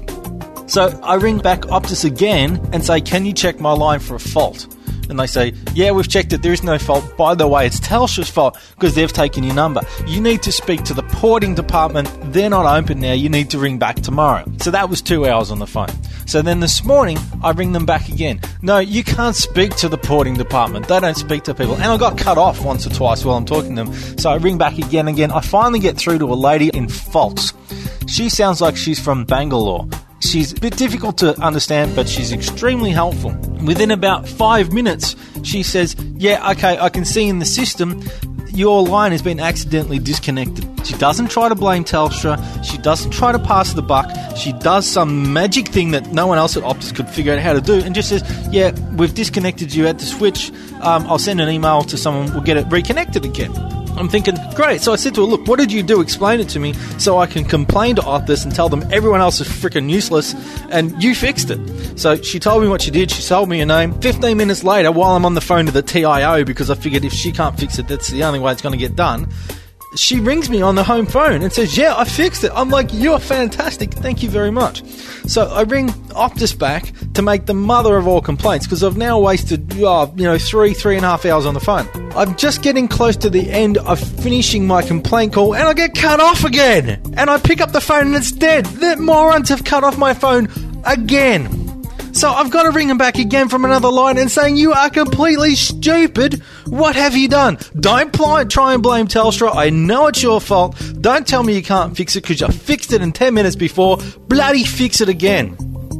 So I ring back Optus again and say, can you check my line for a fault? And they say, yeah, we've checked it. There is no fault. By the way, it's Telstra's fault because they've taken your number. You need to speak to the porting department. They're not open now. You need to ring back tomorrow. So that was two hours on the phone. So then this morning, I ring them back again. No, you can't speak to the porting department. They don't speak to people. And I got cut off once or twice while I'm talking to them. So I ring back again and again. I finally get through to a lady in Phelps. She sounds like she's from Bangalore. She's a bit difficult to understand, but she's extremely helpful. Within about five minutes, she says, yeah, okay, I can see in the system your line has been accidentally disconnected. She doesn't try to blame Telstra. She doesn't try to pass the buck. She does some magic thing that no one else at Optus could figure out how to do and just says, yeah, we've disconnected you at the switch. Um, I'll send an email to someone. We'll get it reconnected again. I'm thinking, great. So I said to her, look, what did you do? Explain it to me so I can complain to Optus and tell them everyone else is freaking useless and you fixed it. So she told me what she did. She told me her name. fifteen minutes later, while I'm on the phone to the T I O, because I figured if she can't fix it, that's the only way it's going to get done, she rings me on the home phone and says, yeah, I fixed it. I'm like, you're fantastic. Thank you very much. So I ring Optus back to make the mother of all complaints because I've now wasted, oh, you know, three, three and a half hours on the phone. I'm just getting close to the end of finishing my complaint call and I get cut off again. And I pick up the phone and it's dead. The morons have cut off my phone again. So I've got to ring them back again from another line and saying, you are completely stupid. What have you done? Don't pl- try and blame Telstra. I know it's your fault. Don't tell me you can't fix it because you fixed it in ten minutes before. Bloody fix it again.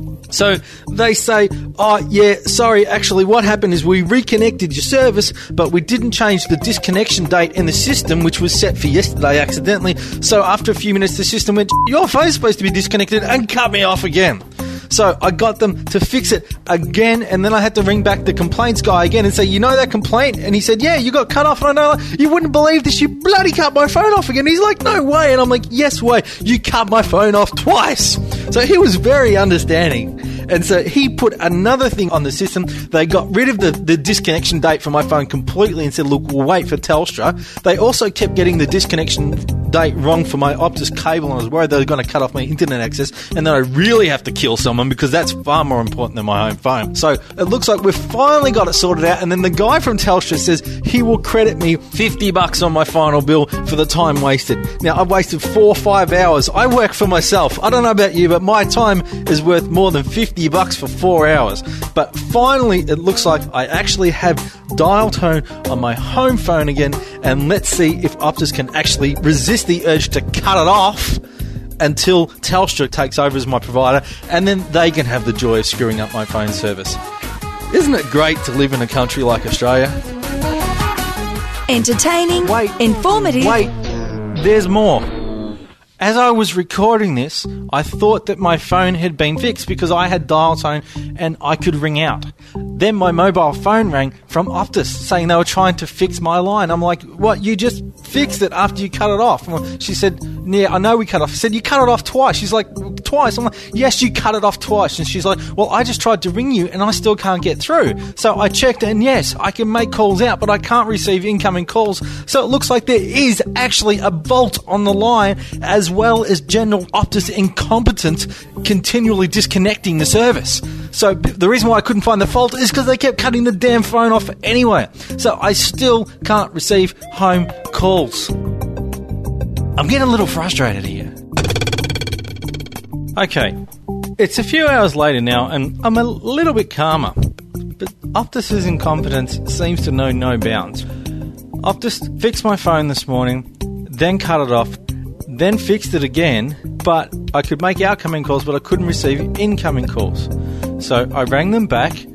So they say, oh, yeah, sorry, actually what happened is we reconnected your service, but we didn't change the disconnection date in the system, which was set for yesterday accidentally. So after a few minutes, the system went, your phone's supposed to be disconnected and cut me off again. So I got them to fix it again, and then I had to ring back the complaints guy again and say, you know that complaint? And he said, yeah, you got cut off. And I know, you wouldn't believe this, you bloody cut my phone off again. He's like, no way. And I'm like, yes way, you cut my phone off twice. So he was very understanding. And so he put another thing on the system. They got rid of the, the disconnection date for my phone completely and said, look, we'll wait for Telstra. They also kept getting the disconnection date wrong for my Optus cable, and I was worried they were going to cut off my internet access, and then I really have to kill someone because that's far more important than my home phone. So it looks like we've finally got it sorted out, and then the guy from Telstra says he will credit me fifty bucks on my final bill for the time wasted. Now, I've wasted four or five hours. I work for myself. I don't know about you, but my time is worth more than fifty bucks for four hours. But finally, it looks like I actually have dial tone on my home phone again, and let's see if Optus can actually resist the urge to cut it off until Telstra takes over as my provider, and then they can have the joy of screwing up my phone service. Isn't it great to live in a country like Australia? Entertaining, wait, informative. Wait, there's more. As I was recording this, I thought that my phone had been fixed because I had dial tone and I could ring out. Then my mobile phone rang from Optus saying they were trying to fix my line. I'm like, what, you just fixed it after you cut it off? And she said, yeah, I know we cut off. I said, you cut it off twice. She's like, twice? I'm like, yes, you cut it off twice. And she's like, well, I just tried to ring you and I still can't get through. So I checked and yes, I can make calls out, but I can't receive incoming calls. So it looks like there is actually a fault on the line, as well as general Optus incompetence continually disconnecting the service. So the reason why I couldn't find the fault is because they kept cutting the damn phone off anyway. So I still can't receive home calls. I'm getting a little frustrated here. Okay, it's a few hours later now and I'm a little bit calmer. But Optus's incompetence seems to know no bounds. Optus fixed my phone this morning, then cut it off, then fixed it again, but I could make outgoing calls, but I couldn't receive incoming calls. So I rang them back,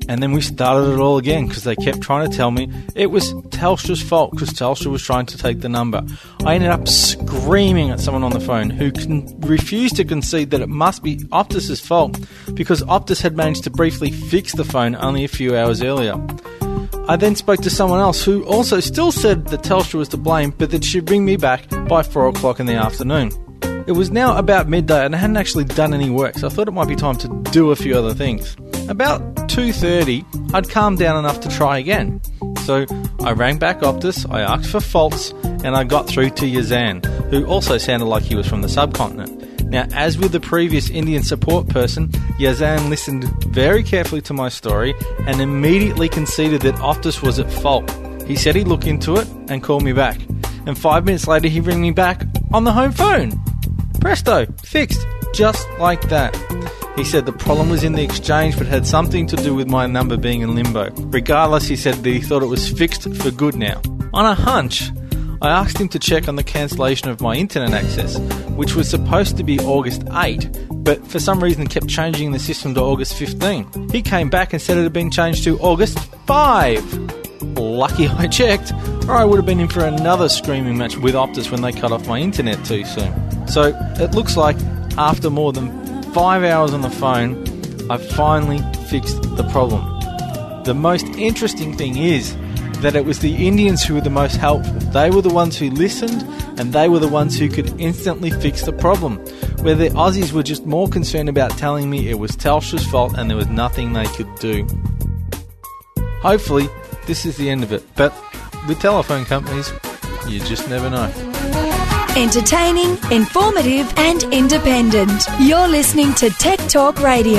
And then we started it all again because they kept trying to tell me it was Telstra's fault because Telstra was trying to take the number. I ended up screaming at someone on the phone who con- refused to concede that it must be Optus's fault because Optus had managed to briefly fix the phone only a few hours earlier. I then spoke to someone else who also still said that Telstra was to blame, but that she'd ring me back by four o'clock in the afternoon. It was now about midday and I hadn't actually done any work, so I thought it might be time to do a few other things. About two thirty, I'd calmed down enough to try again. So I rang back Optus, I asked for faults, and I got through to Yazan, who also sounded like he was from the subcontinent. Now, as with the previous Indian support person, Yazan listened very carefully to my story and immediately conceded that Optus was at fault. He said he'd look into it and call me back. And five minutes later, he'd ring me back on the home phone. Presto, fixed, just like that. He said the problem was in the exchange but had something to do with my number being in limbo. Regardless, he said that he thought it was fixed for good now. On a hunch, I asked him to check on the cancellation of my internet access, which was supposed to be August eighth, but for some reason kept changing the system to August fifteenth. He came back and said it had been changed to August fifth. Lucky I checked, or I would have been in for another screaming match with Optus when they cut off my internet too soon. So it looks like after more than five hours on the phone, I finally fixed the problem. The most interesting thing is that it was the Indians who were the most helpful. They were the ones who listened, and they were the ones who could instantly fix the problem, where the Aussies were just more concerned about telling me it was Telstra's fault and there was nothing they could do. Hopefully, this is the end of it, but with telephone companies, you just never know. Entertaining, informative and independent. You're listening to Tech Talk Radio.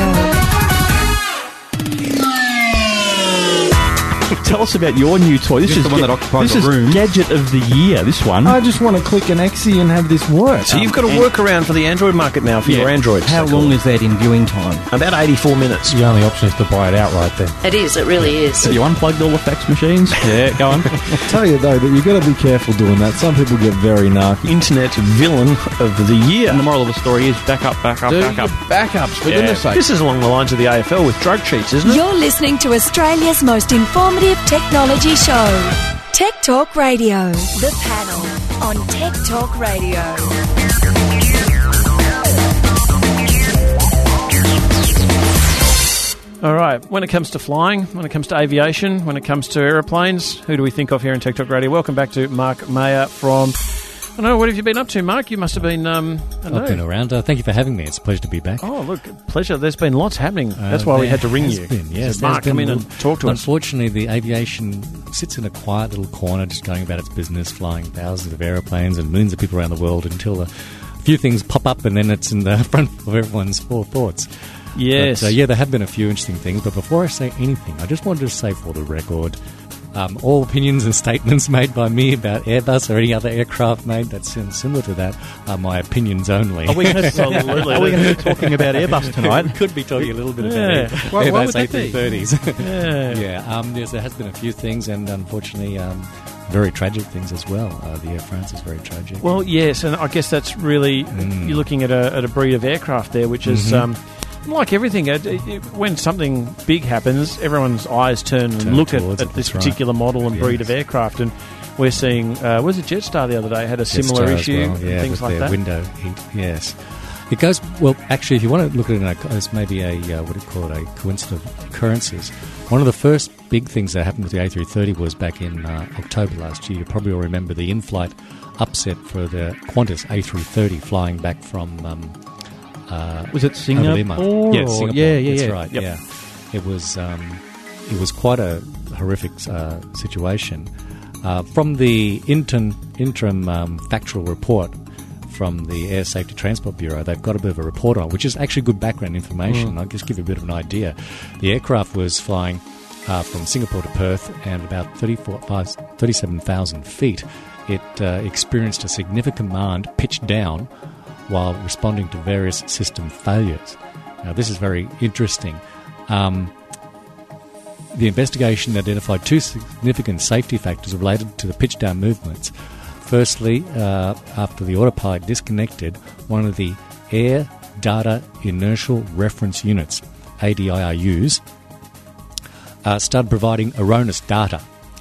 Tell us about your new toy. This, This is the one that occupies this the is room. Gadget of the Year, this one. I just want to click an Exie and have this work. So you've got a workaround for the Android market now for Yeah. your Android. How long is that in viewing time? About eighty-four minutes. The only option is to buy it outright then. It is, it really is. Have you unplugged all the fax machines? Yeah, go on. I tell you though that you've got to be careful doing that. Some people get very narky. Internet villain of the year. And the moral of the story is back up, back up, Do back up. your backups, for Yeah. goodness sake. This is along the lines of the A F L with drug cheats, isn't it? You're listening to Australia's most informative technology show, Tech Talk Radio. The panel on Tech Talk Radio. All right. When it comes to flying, when it comes to aviation, when it comes to aeroplanes, who do we think of here in Tech Talk Radio? Welcome back to Mark Mayer from... I don't know, what have you been up to, Mark? You must have been... Um, I don't I've been know. around. Uh, thank you for having me. It's a pleasure to be back. Oh, look, pleasure. There's been lots happening. Uh, That's why we there had to ring has you. Been, yes, So, Mark, there's come in been- and talk to us. Unfortunately, the aviation sits in a quiet little corner, just going about its business, flying thousands of aeroplanes and millions of people around the world until a few things pop up and then it's in the front of everyone's forethoughts. Yes. But, uh, yeah, there have been a few interesting things, but before I say anything, I just wanted to say for the record, um, all opinions and statements made by me about Airbus or any other aircraft made that sound similar to that are my opinions only. Are we going to are we going to be talking about Airbus tonight? We could be talking a little bit Yeah. about Airbus, Why- why would Airbus that be? A three thirties. Yeah. yeah. Um, yes, there has been a few things, and unfortunately, um, very tragic things as well. Uh, the Air France is very tragic. Well, yes, and I guess that's really... Mm. You're looking at a, at a breed of aircraft there, which is... Mhm. Um, like everything, it, it, it- when something big happens, everyone's eyes turn and Turn look at, towards at it, this that's right. particular model and breed Yes. of aircraft. And we're seeing, uh, was it Jetstar the other day had a similar Jetstar as issue, well, yeah, things with like their that. window heat. Yes, it goes well. Actually, if you want to look at it in a, as maybe a uh, what do you call it, a coincidence of occurrences. One of the first big things that happened with the A three thirty was back in uh, October last year. You probably all remember the in-flight upset for the Qantas A three thirty flying back from. Um, uh, Was it over Singapore Lima. or- Yeah, Singapore. Yeah, yeah, That's yeah. right. Yep. Yeah, it was. Um, it was quite a horrific uh, situation. Uh, from the intern, interim um, factual report from the Air Safety Transport Bureau, they've got a bit of a report on, which is actually good background information. Mm. I'll just give you a bit of an idea. The aircraft was flying uh, from Singapore to Perth, and about thirty-seven thousand feet, it uh, experienced a significant command pitched down while responding to various system failures. Now, this is very interesting. Um, the investigation identified two significant safety factors related to the pitch-down movements. Firstly, uh, after the autopilot disconnected, one of the Air Data Inertial Reference Units, A D I R Us, uh, started providing erroneous data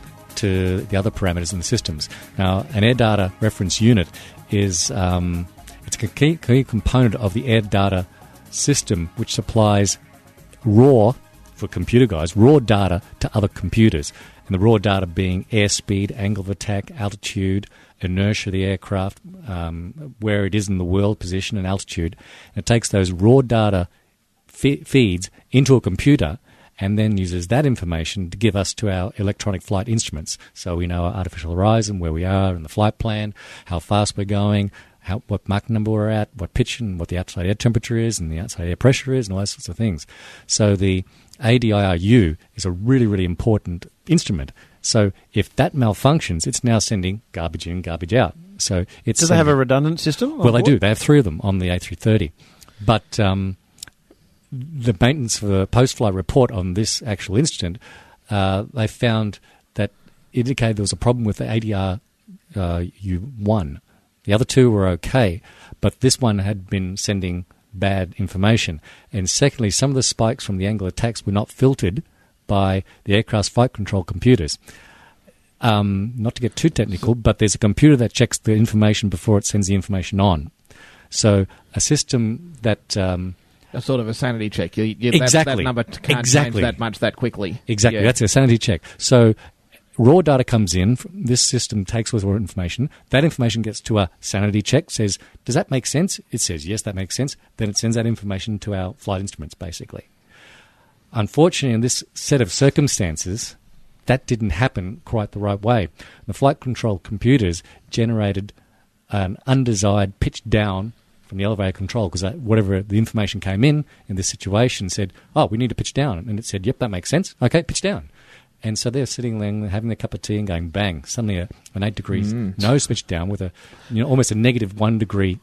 to the other parameters in the systems. Now, an air data reference unit is um, it's a key, key component of the air data system, which supplies raw, for computer guys, raw data to other computers. And the raw data being airspeed, angle of attack, altitude, inertia of the aircraft, um, where it is in the world, position and altitude. And it takes those raw data fe- feeds into a computer and then uses that information to give us to our electronic flight instruments. So we know our artificial horizon, where we are in the flight plan, how fast we're going, how, what Mach number we're at, what pitch and what the outside air temperature is and the outside air pressure is and all those sorts of things. So the A D I R U is a really, really important instrument. So if that malfunctions, it's now sending garbage in, garbage out. So it's Do they have a redundant system? Well, they do. They have three of them on the A three thirty. But um, the maintenance for the post-flight report on this actual incident, uh, they found that indicated there was a problem with the A D R U one. The other two were okay, but this one had been sending bad information. And secondly, some of the spikes from the angle attacks were not filtered by the aircraft's flight control computers. Um, not to get too technical, but there's a computer that checks the information before it sends the information on. So a system that... Um, a sort of a sanity check. You, you, exactly. That, that number can't exactly. change that much that quickly. Exactly. Yeah. That's a sanity check. So raw data comes in. This system takes all the information. That information gets to a sanity check, says, does that make sense? It says, yes, that makes sense. Then it sends that information to our flight instruments, basically. Unfortunately, in this set of circumstances, that didn't happen quite the right way. The flight control computers generated an undesired pitch down from the elevator control, because whatever the information came in in this situation said, oh, we need to pitch down. And it said, yep, that makes sense. Okay, pitch down. And so they're sitting there having a cup of tea and going, bang, suddenly a, an eight degrees mm. nose pitch down with a, you know, almost a negative one degree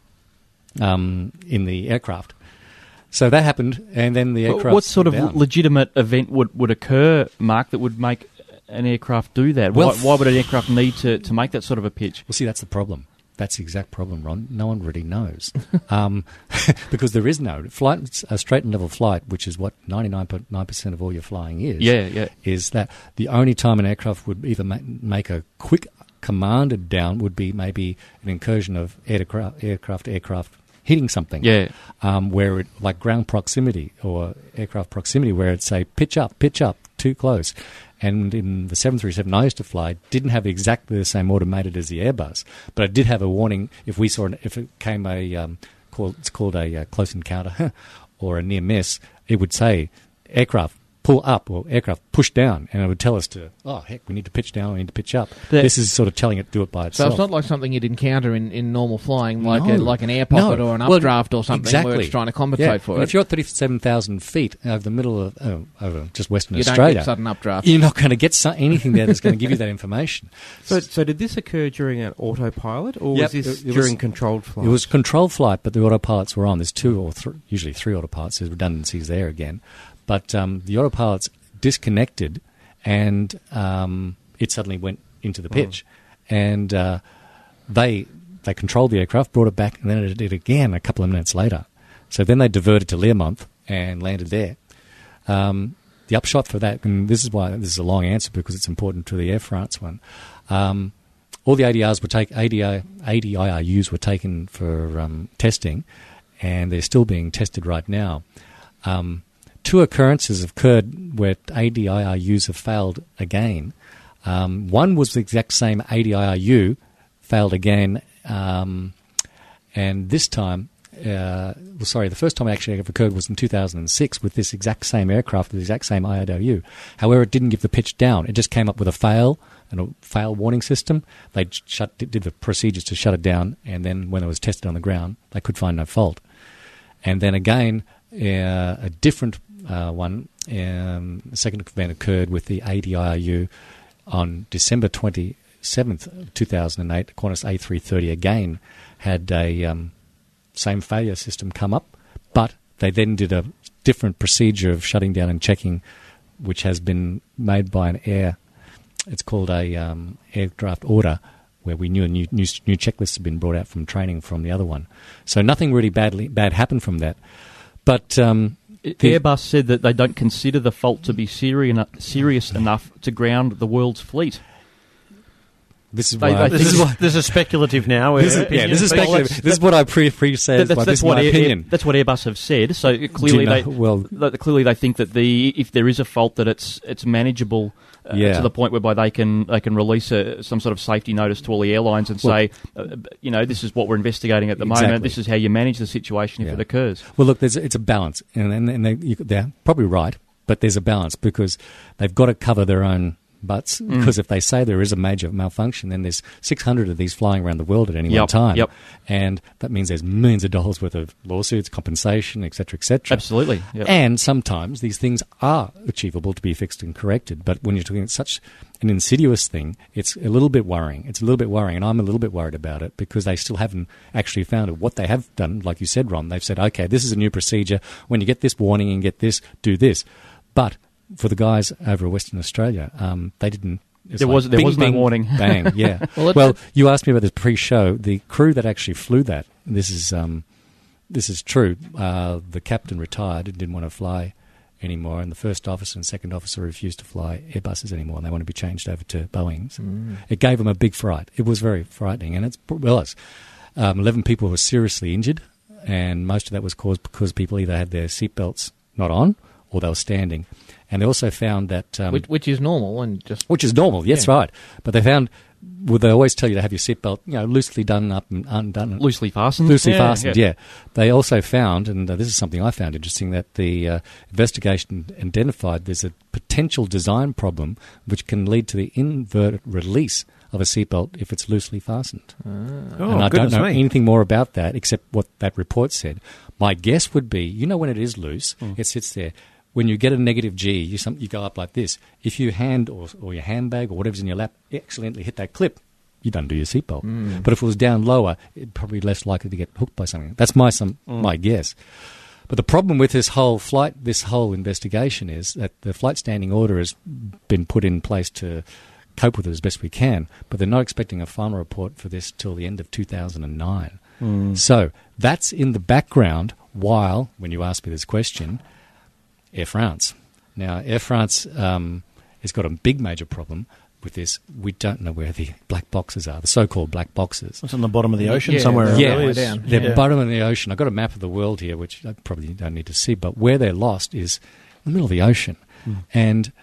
um, in the aircraft. So that happened, and then the aircraft... What sort of down. legitimate event would, would occur, Mark, that would make an aircraft do that? Well, why, why would an aircraft need to, to make that sort of a pitch? Well, see, that's the problem. That's the exact problem, Ron. No one really knows. um, because there is no... Flight, a straight and level flight, which is what ninety-nine point nine percent of all your flying is, yeah, yeah. is that the only time an aircraft would either ma- make a quick commanded down would be maybe an incursion of aircraft, aircraft, aircraft hitting something. Yeah. Um, where it, like ground proximity or aircraft proximity, where it'd say, pitch up, pitch up, too close. And in the seven thirty-seven I used to fly, didn't have exactly the same automated as the Airbus, but it did have a warning if we saw, an, if it came a, um, called, it's called a uh, close encounter or a near miss, it would say, aircraft, pull up, or aircraft push down, and it would tell us to, oh, heck, we need to pitch down, we need to pitch up. The, this is sort of telling it to do it by itself. So it's not like something you'd encounter in, in normal flying, like no. a, like an air pocket no. or an well, updraft or something exactly. where it's trying to compensate yeah. for and it. If you're at thirty-seven thousand feet over the middle of, oh, over just Western you Australia, don't get sudden updraft. You're not going to get so, anything there that's going to give you that information. So, so did this occur during an autopilot, or yep. was this it, it during was, controlled flight? It was controlled flight, but the autopilots were on. There's two or th- usually three autopilots. There's redundancies there again. But um, the autopilots disconnected, and um, it suddenly went into the pitch. Oh. And uh, they they controlled the aircraft, brought it back, and then it did again a couple of minutes later. So then they diverted to Learmonth and landed there. Um, the upshot for that, and this is why this is a long answer because it's important to the Air France one, um, all the A D Rs were take, A D I, A D I R Us were taken for um, testing, and they're still being tested right now. Um, Two occurrences have occurred where A D I R Us have failed again. Um, one was the exact same A D I R U, failed again, um, and this time, uh, well, sorry, the first time it actually occurred was in two thousand six with this exact same aircraft, with the exact same A D I R U. However, it didn't give the pitch down. It just came up with a fail, and a fail warning system. They shut, did the procedures to shut it down, and then when it was tested on the ground, they could find no fault. And then again, uh, a different Uh, one, um, the second event occurred with the A D I R U on December twenty-seventh, two thousand eight. Qantas A three thirty again had a um, same failure system come up, but they then did a different procedure of shutting down and checking, which has been made by an air, it's called a um, aircraft order, where we knew a new, new, new checklist had been brought out from training from the other one. So nothing really badly bad happened from that. But... Um, Airbus said that they don't consider the fault to be serious serious enough to ground the world's fleet. This is They- why. they This think- is, why- this is speculative now. This is, uh, yeah, this is opinion. speculative. This is what I pre pre said. That's, But that's this is what my Air- opinion. that's what Airbus have said. So clearly, know- they well- that- clearly they think that the if there is a fault, that it's it's manageable uh, Yeah. to the point whereby they can they can release a, some sort of safety notice to all the airlines and Well- say, uh, you know, this is what we're investigating at the Exactly. moment. This is how you manage the situation if Yeah. it occurs. Well, look, there's, it's a balance, and, and, and they, you, they're probably right, but there's a balance because they've got to cover their own butts. Mm. Because if they say there is a major malfunction, then there's six hundred of these flying around the world at any one Yep, time, yep. and that means there's millions of dollars worth of lawsuits, compensation, et cetera, et cetera. Absolutely. Yep. And sometimes these things are achievable to be fixed and corrected, but when you're doing such an insidious thing, it's a little bit worrying. It's a little bit worrying, and I'm a little bit worried about it because they still haven't actually found it. What they have done, like you said, Ron, they've said, okay, this is a new procedure. When you get this warning and get this, do this. But for the guys over Western Australia, um, they didn't. It's There like was- there bing, was no bing, warning. Bang, yeah. Well, well, it- you asked me about this pre-show. The crew that actually flew that, this is um, this is true. Uh, the captain retired and didn't want to fly anymore, and the first officer and second officer refused to fly Airbuses anymore, and they want to be changed over to Boeings. Mm. It gave them a big fright. It was very frightening, and it's well, it's, um, eleven people were seriously injured, and most of that was caused because people either had their seatbelts not on or they were standing. And they also found that... Um, which, which is normal and just... Which is normal, yes, Yeah. right. But they found... Well, they always tell you to have your seatbelt, you know, loosely done up and undone. Loosely fastened? Loosely Yeah, fastened, yeah. yeah. They also found, and uh, this is something I found interesting, that the uh, investigation identified there's a potential design problem which can lead to the inverted release of a seatbelt if it's loosely fastened. Oh, and I don't goodness know me. anything more about that except what that report said. My guess would be, you know, when it is loose, Mm. it sits there. When you get a negative G, you, some, you go up like this. If you hand or, or your handbag or whatever's in your lap accidentally hit that clip, you don't do your seatbelt. Mm. But if it was down lower, it's probably less likely to get hooked by something. That's my some Mm. my guess. But the problem with this whole flight, this whole investigation is that the flight standing order has been put in place to cope with it as best we can, but they're not expecting a final report for this till the end of two thousand nine. Mm. So that's in the background while, when you ask me this question, Air France. Now, Air France um, has got a big major problem with this. We don't know where the black boxes are, the so-called black boxes. It's on the bottom of the ocean Yeah, somewhere. Yeah, really. down. they're Yeah. bottom of the ocean. I've got a map of the world here, which I probably don't need to see, but where they're lost is in the middle of the ocean. Mm. And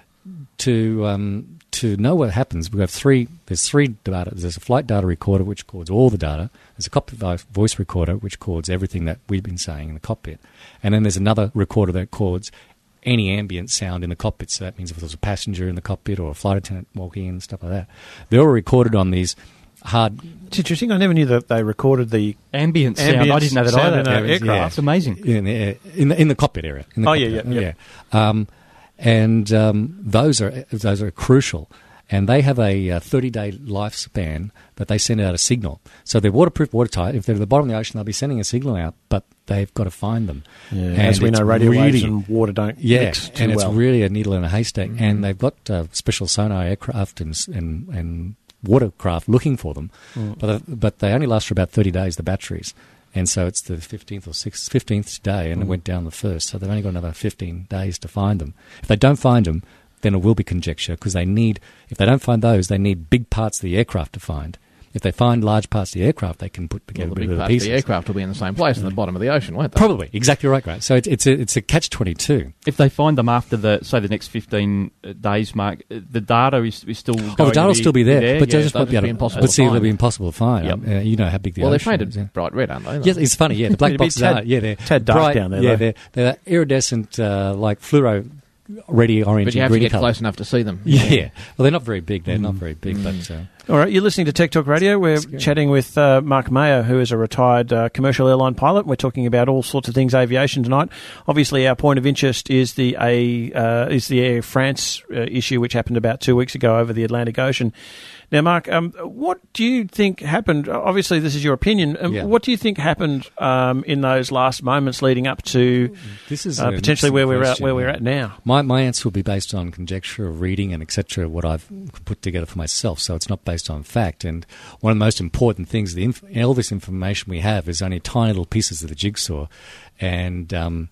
to um, to know what happens, we have three. There's three data. There's a flight data recorder which records all the data. There's a cockpit vo- voice recorder which records everything that we've been saying in the cockpit, and then there's another recorder that records any ambient sound in the cockpit. So that means if there's a passenger in the cockpit or a flight attendant walking in and stuff like that, they're all recorded on these hard. It's interesting. I never knew that they recorded the Ambient sound. ambient I didn't know that sound either. in an Yeah, aircraft. yeah. It's amazing. in the in the, in the cockpit area. In the Oh, yeah, cockpit yeah, area. yeah. Um, and um, those are those are crucial, and they have a uh, thirty-day lifespan that they send out a signal. So they're waterproof, watertight. If they're at the bottom of the ocean, they'll be sending a signal out, but they've got to find them. Yeah, And as we it's know, radio really, waves and water don't yeah, mix too and it's well. really a needle in a haystack. Mhm. And they've got uh, special sonar aircraft and s- and, and watercraft looking for them, Mm. but uh, but they only last for about thirty days. The batteries. And so it's the fifteenth or sixth, fifteenth day, and Mm. it went down the first. So they've only got another fifteen days to find them. If they don't find them, then it will be conjecture, because they need, if they don't find those, they need big parts of the aircraft to find. If they find large parts of the aircraft, they can put together Well, the bit big of parts pieces. of the aircraft will be in the same place at the bottom of the ocean, won't they? Probably, exactly right, right. So it's it's a, it's a catch twenty-two. If they find them after the say the next fifteen days, Mark, uh, the data is, is still. Oh, going the data to will be, still be there, but yeah, they just they'll won't be just able be to. impossible But to see, find. they'll be impossible to find. Yep. Um, uh, you know how big the Well, they're ocean painted is. yeah. bright red, aren't they? Yes, it's funny. Yeah, the black It'd be boxes tad- are. Yeah, they're tad dark bright, down there, Yeah, though. they're they're iridescent, uh, like fluoro, ready orange But you and have to green get colour. close enough to see them. Yeah. Well, they're not very big. They're not very big, Mm. but. Uh, All right, you're listening to Tech Talk Radio. We're chatting with uh, Mark Mayer, who is a retired uh, commercial airline pilot. We're talking about all sorts of things aviation tonight. Obviously, our point of interest is the a uh, is the Air France uh, issue, which happened about two weeks ago over the Atlantic Ocean. Now, Mark, um, what do you think happened? Obviously, this is your opinion. Um, Yeah. What do you think happened um, in those last moments leading up to This is uh, an potentially where we're at, interesting where we're question, at now? My my answer will be based on conjecture of reading and et cetera. What I've put together for myself, so it's not based on fact. And one of the most important things, the inf- all this information we have is only tiny little pieces of the jigsaw, and um,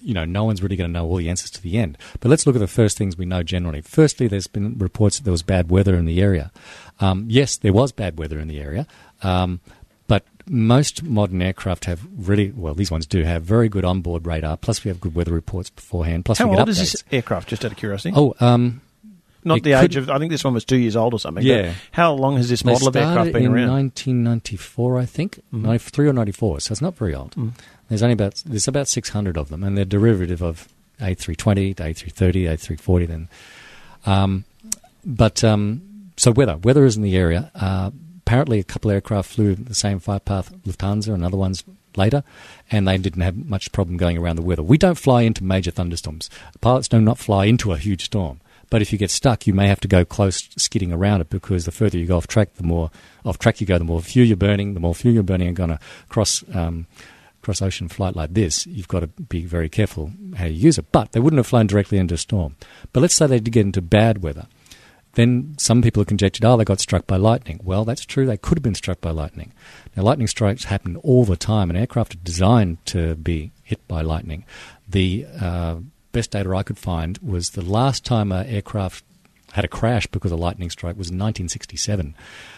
you know, no one's really going to know all the answers to the end. But let's look at the first things we know generally. Firstly, there's been reports that there was bad weather in the area. Um, yes, there was bad weather in the area, um, but most modern aircraft have really, well, these ones do have very good onboard radar, plus we have good weather reports beforehand, plus How we get old updates. is this aircraft, just out of curiosity? Oh, um... Not it the age could- of, I think this one was two years old or something. Yeah. But how long has this They model of aircraft started been in around? nineteen ninety-four, I think, ninety-three or ninety-four. So it's not very old. Mm. There's only about there's about six hundred of them, and they're derivative of A three twenty, A three thirty, A three forty. Then, um, but um, so weather weather is in the area. Uh, apparently, a couple of aircraft flew the same flight path Lufthansa, and other ones later, and they didn't have much problem going around the weather. We don't fly into major thunderstorms. Pilots do not fly into a huge storm. But if you get stuck, you may have to go close skidding around it, because the further you go off track, the more off track you go, the more fuel you're burning. The more fuel you're burning, and going to cross um, cross ocean flight like this, you've got to be very careful how you use it. But they wouldn't have flown directly into a storm. But let's say they did get into bad weather. Then some people have conjectured, oh, they got struck by lightning. Well, that's true. They could have been struck by lightning. Now, lightning strikes happen all the time, and aircraft are designed to be hit by lightning. The uh, best data I could find was the last time an aircraft had a crash because of a lightning strike was in nineteen sixty-seven,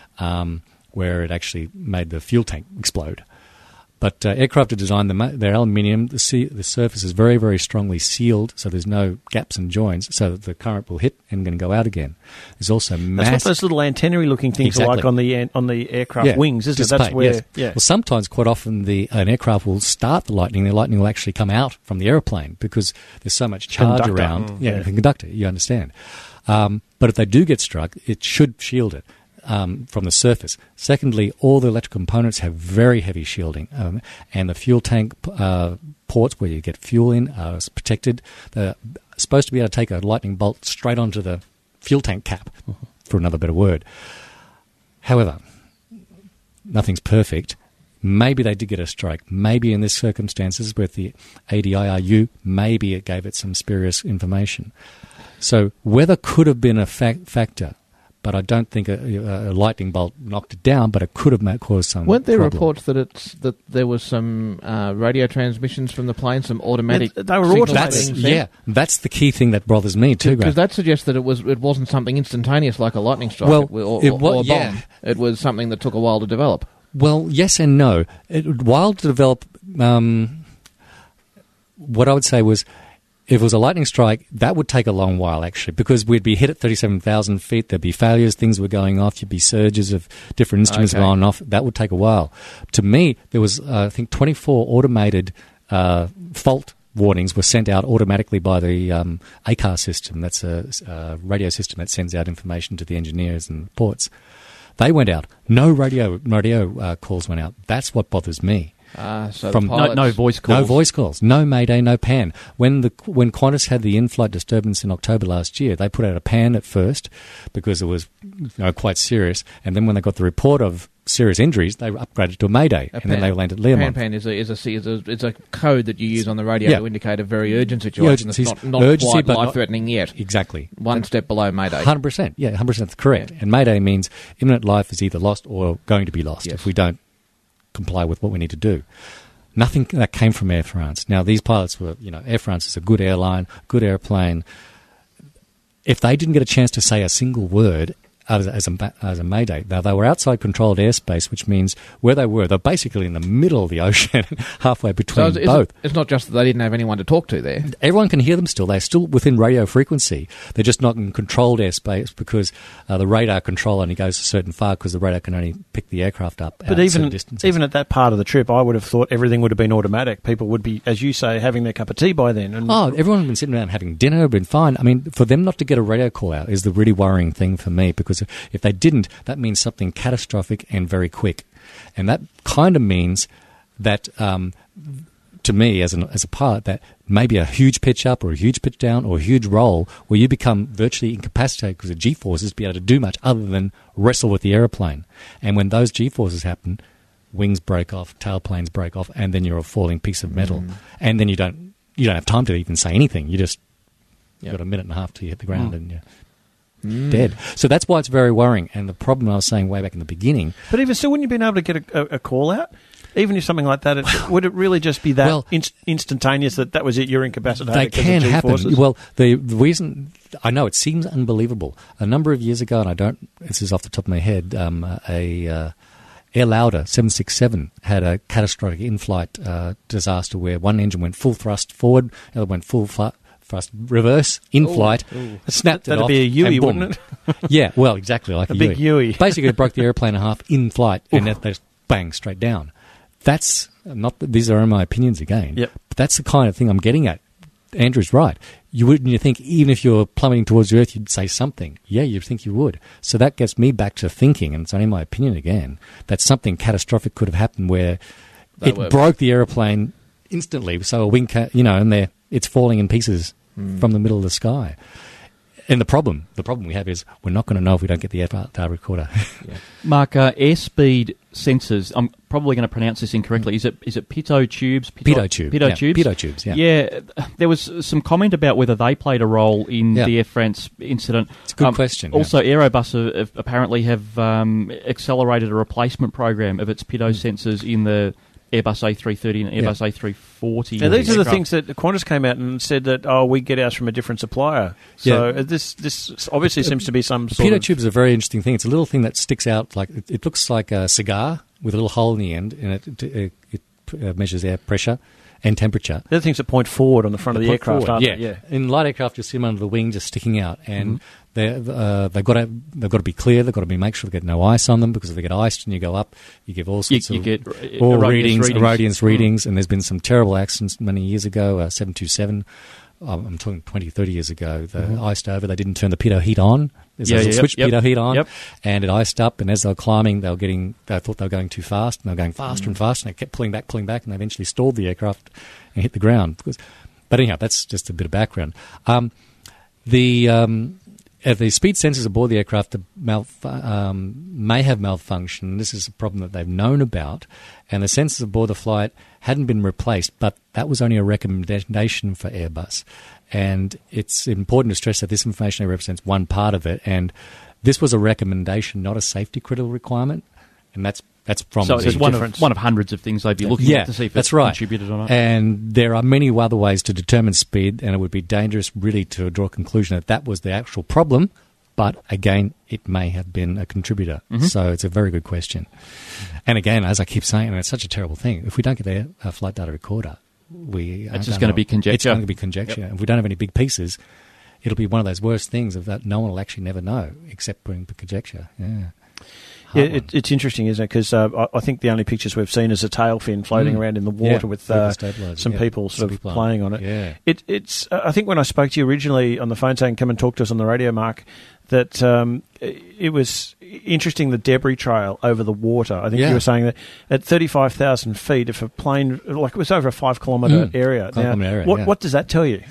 um, where it actually made the fuel tank explode. But uh, aircraft are designed, they're aluminium, the, sea, the surface is very, very strongly sealed, so there's no gaps and joins, so that the current will hit and going to go out again. There's also mass... That's what those little antennae-looking things Exactly. are like on the on the aircraft Yeah, wings, isn't it? dissipate, That's where... yes. Yeah. Well, sometimes, quite often, the an aircraft will start the lightning, the lightning will actually come out from the aeroplane because there's so much charge Conductor. around. Mm, yeah, yeah. the conductor, you understand. Um, but if they do get struck, it should shield it. Um, from the surface. Secondly, all the electrical components have very heavy shielding, um, and the fuel tank uh, ports where you get fuel in are protected. They're supposed to be able to take a lightning bolt straight onto the fuel tank cap, for another better word. However, nothing's perfect. Maybe they did get a strike. Maybe in this circumstances with the A D I R U, maybe it gave it some spurious information. So weather could have been a fac- factor. But I don't think a, a lightning bolt knocked it down, but it could have ma- caused some Weren't there problem. reports that it's that there was some uh, radio transmissions from the plane, some automatic... Yeah, they were signals That's, being sent? yeah, that's the key thing that bothers me too, Because Grant. that suggests that it was it wasn't something instantaneous like a lightning strike Well, or, or, it wa- or a bomb. yeah. It was something that took a while to develop. Well, yes and no. It, while to develop, um, what I would say was, if it was a lightning strike, that would take a long while, actually, because we'd be hit at thirty-seven thousand feet, there'd be failures, things were going off, you'd be surges of different instruments Okay. going off. That would take a while. To me, there was, uh, I think, twenty-four automated uh, fault warnings were sent out automatically by the um, A C A R system. That's a, a radio system that sends out information to the engineers and ports. They went out. No radio radio uh, calls went out. That's what bothers me. Ah, so From the pilots, No, no voice calls. No voice calls. No Mayday, no P A N. When the when Qantas had the in-flight disturbance in October last year, they put out a P A N at first because it was you know, quite serious. And then when they got the report of serious injuries, they upgraded to a Mayday. A and then pan. they landed at Learmonth. Pan pan is a is a is a is a code that you use on the radio Yeah. to indicate a very urgent situation that's urgency- not, not urgency, quite but not- life threatening yet. Exactly. One step below Mayday. one hundred percent. Yeah, one hundred percent correct. And Mayday means imminent life is either lost or going to be lost Yes. if we don't comply with what we need to do. Nothing that came from Air France. Now, these pilots were, you know, Air France is a good airline, good airplane. If they didn't get a chance to say a single word as, as, a, as a Mayday, now they were outside controlled airspace, which means where they were, they're basically in the middle of the ocean, halfway So between it's, both. it's not just that they didn't have anyone to talk to there. Everyone can hear them still. They're still within radio frequency. They're just not in controlled airspace because uh, the radar control only goes a certain far because the radar can only pick the aircraft up But at certain even distances. even at that part of the trip, I would have thought everything would have been automatic. People would be, as you say, having their cup of tea by then. And Oh, everyone had been sitting around having dinner, been fine. I mean, for them not to get a radio call out is the really worrying thing for me because if they didn't, that means something catastrophic and very quick. And that kind of means that, um, to me as, an, as a pilot, that maybe a huge pitch up or a huge pitch down or a huge roll where you become virtually incapacitated because of G-forces to be able to do much other than wrestle with the aeroplane. And when those G-forces happen, wings break off, tailplanes break off, and then you're a falling piece of metal. Mm. And then you don't you don't have time to even say anything. You just you've got a minute and a half till you hit the ground mm. and you're mm. dead. So that's why it's very worrying. And the problem I was saying way back in the beginning... But even still, wouldn't you been able to get a, a, a call out? Even if something like that, it, would it really just be that Well- inst- instantaneous that that was it, you're incapacitated? They because of can G-forces? happen. Well, the, the reason I know it seems unbelievable. A number of years ago, and I don't. This is off the top of my head. Um, a uh, Air Lauda seven sixty-seven had a catastrophic in-flight uh, disaster where one engine went full thrust forward, the other went full fl- thrust reverse in Ooh, flight. ooh. Snapped That'd it off. be a Yui, and boom. wouldn't Yeah, well, exactly like a, A big Yui. Basically, it broke the airplane in half in flight, and that they just bang straight down. That's not. These are my opinions again. Yep. But that's the kind of thing I'm getting at. Andrew's right. You wouldn't you think even if you're plummeting towards the earth, you'd say something. Yeah, you'd think you would. So that gets me back to thinking, and it's only my opinion again, that something catastrophic could have happened where They it were- broke the airplane instantly. So a wing, ca- you know, and they're, it's falling in pieces Mm. from the middle of the sky. And the problem, the problem we have is we're not going to know if we don't get the data recorder. Mark, uh, airspeed sensors, I'm probably going to pronounce this incorrectly. Is it is it pitot tubes? Pitot tube, Pitot yeah, tubes? pitot tubes, yeah. Yeah, there was some comment about whether they played a role in Yeah. the Air France incident. It's a good question, yeah. Also, Aerobus have, have apparently have um, accelerated a replacement program of its pitot sensors in the Airbus A three thirty and Airbus A three forty. Now, these are the aircraft. things that Qantas came out and said that, oh, we get ours from a different supplier. So Yeah. uh, this this obviously seems to be some The sort pitot of... tube is a very interesting thing. It's a little thing that sticks out like it, it looks like a cigar with a little hole in the end, and it, it, it uh, measures air pressure and temperature. They're the things that point forward on the front of the Point aircraft, forward, aren't yeah. they? Yeah. In light aircraft, you see them under the wing, just sticking out, and Mhm. they're, uh, they've got to they've got to be clear. They've got to be make sure they get no ice on them, because if they get iced and you go up, you give all You- sorts you of get, uh, all erroneous readings, readings. erroneous Mm. readings, and there's been some terrible accidents many years ago. Uh, seven two seven. Um, I'm talking twenty, thirty years ago. They Mhm. iced over. They didn't turn the pitot heat on. There's Yeah, a yeah, switch yep, pitot heat on, yep. and it iced up. And as they were climbing, they were getting. They thought they were going too fast, and they were going faster Mm. and faster. And they kept pulling back, pulling back, and they eventually stalled the aircraft and hit the ground. Because, but anyhow, that's just a bit of background. Um, the um, uh, the speed sensors aboard the aircraft malf- um, may have malfunctioned. This is a problem that they've known about, and the sensors aboard the flight hadn't been replaced, but that was only a recommendation for Airbus. And it's important to stress that this information only represents one part of it, and this was a recommendation, not a safety critical requirement, and that's that's from So the it's one of, difference. one of hundreds of things they'd be looking Yeah, at to see if that's it's right. contributed or not. And there are many other ways to determine speed, and it would be dangerous really to draw a conclusion that that was the actual problem. But again, it may have been a contributor. Mhm. So it's a very good question. And again, as I keep saying, and it's such a terrible thing, if we don't get the uh, flight data recorder, we It's I just don't gonna know. be conjecture. It's going to be conjecture. Yep. If we don't have any big pieces, it'll be one of those worst things of that no one will actually never know except bring the conjecture. Yeah. Yeah, Hard one. it, it's interesting, isn't it? Because uh, I, I think the only pictures we've seen is a tail fin floating Mm. around in the Yeah, water with with the uh, stabiliser, some yeah. people sort of Sleep on. playing on it. Yeah. It, it's. Uh, I think when I spoke to you originally on the phone saying come and talk to us on the radio, Mark, that um, it, it was interesting the debris trail over the water. I think Yeah. you were saying that at thirty-five thousand feet, if a plane, like it was over a five kilometre Mm. area. Five Now, kilometre area, what, yeah. what does that tell you?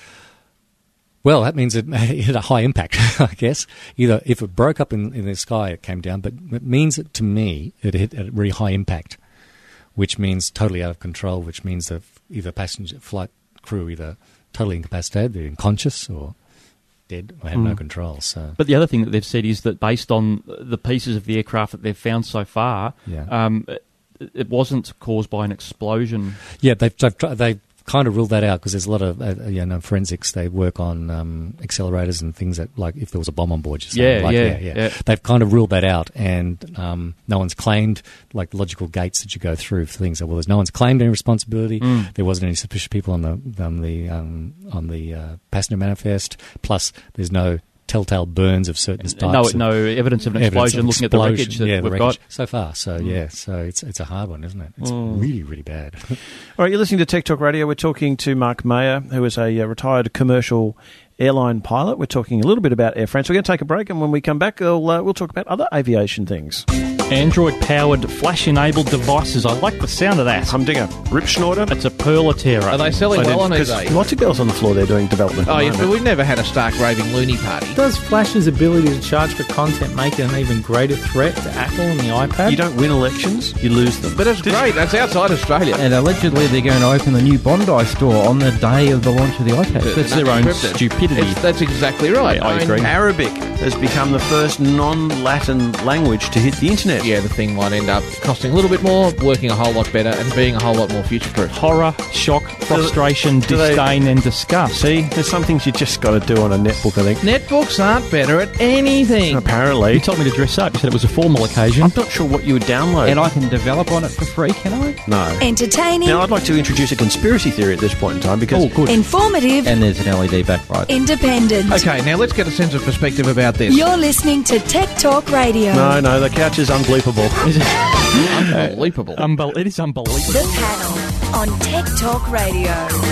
Well, that means it, it had a high impact, I guess. Either if it broke up in, in the sky, it came down, but it means that to me it hit a really high impact, which means totally out of control, which means that either passenger flight crew either totally incapacitated, they're unconscious, or dead, or had no Mm. control. So, But the other thing that they've said is that based on the pieces of the aircraft that they've found so far, Yeah. um, it, it wasn't caused by an explosion. yeah, they've they've, tr- they've kind of ruled that out because there's a lot of uh, you know forensics. They work on um, accelerators and things that, like, if there was a bomb on board. Just Yeah, like, yeah, yeah. They've kind of ruled that out, and um, no one's claimed, like, logical gates that you go through for things. Well, there's no one's claimed any responsibility. Mm. There wasn't any suspicious people on the on the um, on the uh, passenger manifest. Plus, there's no telltale burns of certain types. No, of- no evidence of an evidence explosion. of Looking at the explosion. wreckage that yeah, the we've wreckage got so far. So Mm. yeah, so it's it's a hard one, isn't it? It's Mm. really really bad. All right, you're listening to Tech Talk Radio. We're talking to Mark Mayer, who is a uh, retired commercial airline pilot. We're talking a little bit about Air France. We're going to take a break, and when we come back, we'll, uh, we'll talk about other aviation things. Android-powered, flash-enabled devices. I like the sound of that. Humdinger. Rip Schnorter. It's a Pearl Terra. Are they selling well on eBay? Lots of girls on the floor there doing development. Oh, at the yes, but moment. we've never had a stark raving loony party. Does Flash's ability to charge for content make it an even greater threat to Apple and the iPad? You don't win elections, you lose them. But it's great. That's outside Australia. And allegedly they're going to open the new Bondi store on the day of the launch of the iPad. That's their own Encrypted. stupidity. It's, that's exactly right. I- I agree. Arabic has become the first non-Latin language to hit the internet. set. Yeah, the thing might end up costing a little bit more, working a whole lot better, and being a whole lot more future-proof. Horror, shock, frustration, do they- disdain, and disgust. See, there's some things you just got to do on a netbook, I think. Netbooks aren't better at anything. Apparently. You told me to dress up. You said it was a formal occasion. I'm not sure what you would download. And I can develop on it for free, can I? No. Entertaining, Now, I'd like to introduce a conspiracy theory at this point in time because... Oh, good. informative, And there's an L E D backlight. independent. Okay, now let's get a sense of perspective about this. You're listening to Tech Talk Radio. No, no, the couch is unbleepable. Unbelievable. Unbel- it is unbelievable. The Panel on Tech Talk Radio.